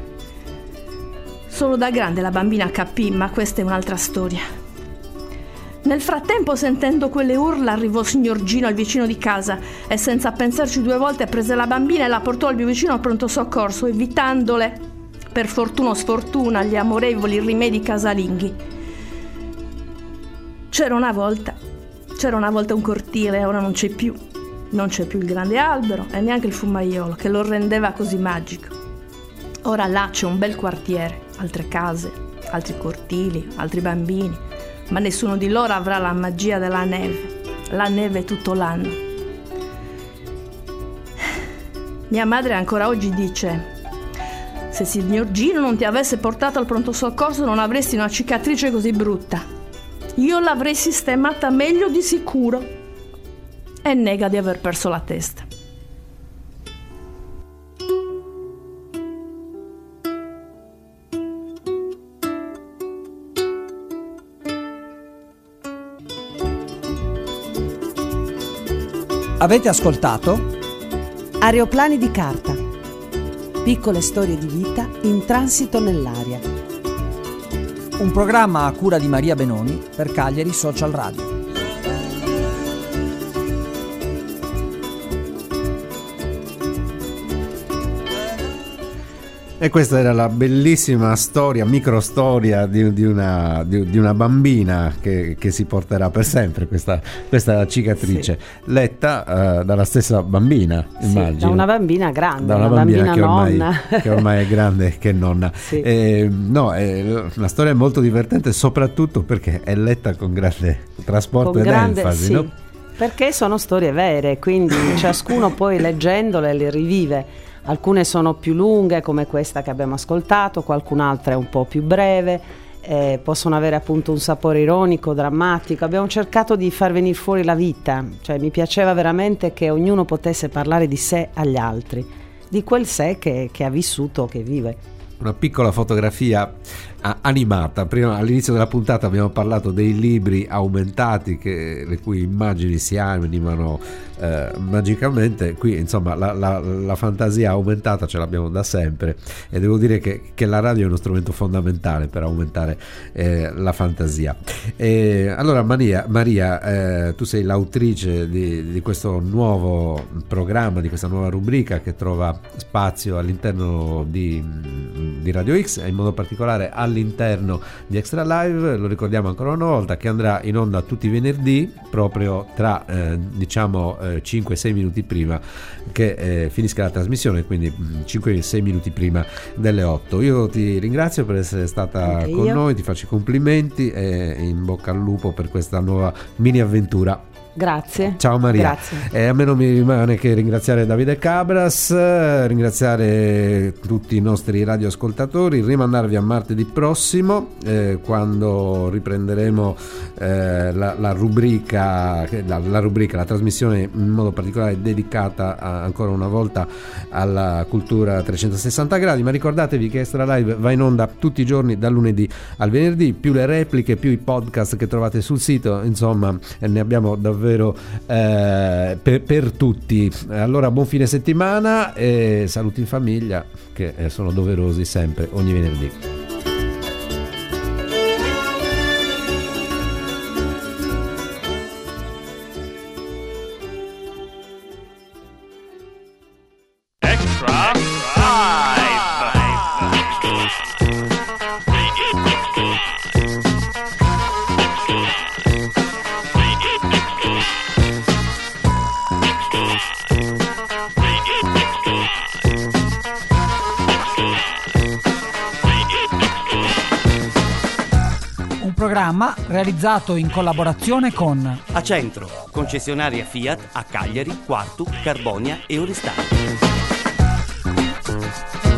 [SPEAKER 15] Solo da grande la bambina capì, ma questa è un'altra storia. Nel frattempo, sentendo quelle urla, arrivò signor Gino, il vicino di casa, e senza pensarci due volte prese la bambina e la portò al più vicino al pronto soccorso, evitandole, per fortuna o sfortuna, gli amorevoli rimedi casalinghi. C'era una volta, c'era una volta un cortile, ora non c'è più. Non c'è più il grande albero e neanche il fumaiolo che lo rendeva così magico. Ora là c'è un bel quartiere, altre case, altri cortili, altri bambini, ma nessuno di loro avrà la magia della neve, la neve tutto l'anno. Mia madre ancora oggi dice: se signor Gino non ti avesse portato al pronto soccorso non avresti una cicatrice così brutta. Io l'avrei sistemata meglio di sicuro. E nega di aver perso la testa.
[SPEAKER 2] Avete ascoltato
[SPEAKER 14] Aeroplani di carta. Piccole storie di vita in transito nell'aria.
[SPEAKER 2] Un programma a cura di Maria Benoni per Cagliari Social Radio.
[SPEAKER 4] E questa era la bellissima storia, microstoria di, di, una, di, di una bambina che, che si porterà per sempre, questa, questa cicatrice, sì. letta uh, dalla stessa bambina,
[SPEAKER 13] sì,
[SPEAKER 4] immagino.
[SPEAKER 13] Da una bambina grande,
[SPEAKER 4] da una,
[SPEAKER 13] una
[SPEAKER 4] bambina,
[SPEAKER 13] bambina
[SPEAKER 4] che, ormai,
[SPEAKER 13] nonna.
[SPEAKER 4] che ormai è grande che nonna. Sì. Eh, no, è una storia molto divertente, soprattutto perché è letta con grande trasporto
[SPEAKER 13] con
[SPEAKER 4] ed
[SPEAKER 13] grande,
[SPEAKER 4] enfasi,
[SPEAKER 13] sì,
[SPEAKER 4] no?
[SPEAKER 13] Perché sono storie vere, quindi ciascuno poi leggendole le rivive. Alcune sono più lunghe, come questa che abbiamo ascoltato, qualcun'altra è un po' più breve, eh, possono avere appunto un sapore ironico, drammatico. Abbiamo cercato di far venire fuori la vita, cioè mi piaceva veramente che ognuno potesse parlare di sé agli altri, di quel sé che, che ha vissuto, che vive.
[SPEAKER 4] Una piccola fotografia animata. Prima, all'inizio della puntata, abbiamo parlato dei libri aumentati che, le cui immagini si animano eh, magicamente. Qui insomma la, la, la fantasia aumentata ce l'abbiamo da sempre, e devo dire che, che la radio è uno strumento fondamentale per aumentare eh, la fantasia. E allora Maria, Maria eh, tu sei l'autrice di, di questo nuovo programma, di questa nuova rubrica che trova spazio all'interno di, di Radio X, e in modo particolare al all'interno di Extra Live. Lo ricordiamo ancora una volta che andrà in onda tutti i venerdì, proprio tra eh, diciamo eh, cinque sei minuti prima che eh, finisca la trasmissione, quindi cinque sei minuti prima delle otto. Io ti ringrazio per essere stata
[SPEAKER 13] Anche
[SPEAKER 4] con
[SPEAKER 13] io.
[SPEAKER 4] noi, ti faccio i complimenti e in bocca al lupo per questa nuova mini avventura.
[SPEAKER 13] Grazie.
[SPEAKER 4] Ciao Maria.
[SPEAKER 13] Grazie.
[SPEAKER 4] Eh, a me non mi rimane che ringraziare Davide Cabras, eh, ringraziare tutti i nostri radioascoltatori, rimandarvi a martedì prossimo eh, quando riprenderemo eh, la, la rubrica, la, la rubrica, la trasmissione in modo particolare dedicata a, ancora una volta alla cultura a trecentosessanta gradi, ma ricordatevi che Extra Live va in onda tutti i giorni dal lunedì al venerdì, più le repliche, più i podcast che trovate sul sito, insomma ne abbiamo davvero eh, per, per tutti. Allora buon fine settimana e saluti in famiglia che eh, sono doverosi sempre ogni venerdì.
[SPEAKER 2] Programma realizzato in collaborazione con
[SPEAKER 3] Acentro, concessionaria Fiat a Cagliari, Quartu, Carbonia e Oristano.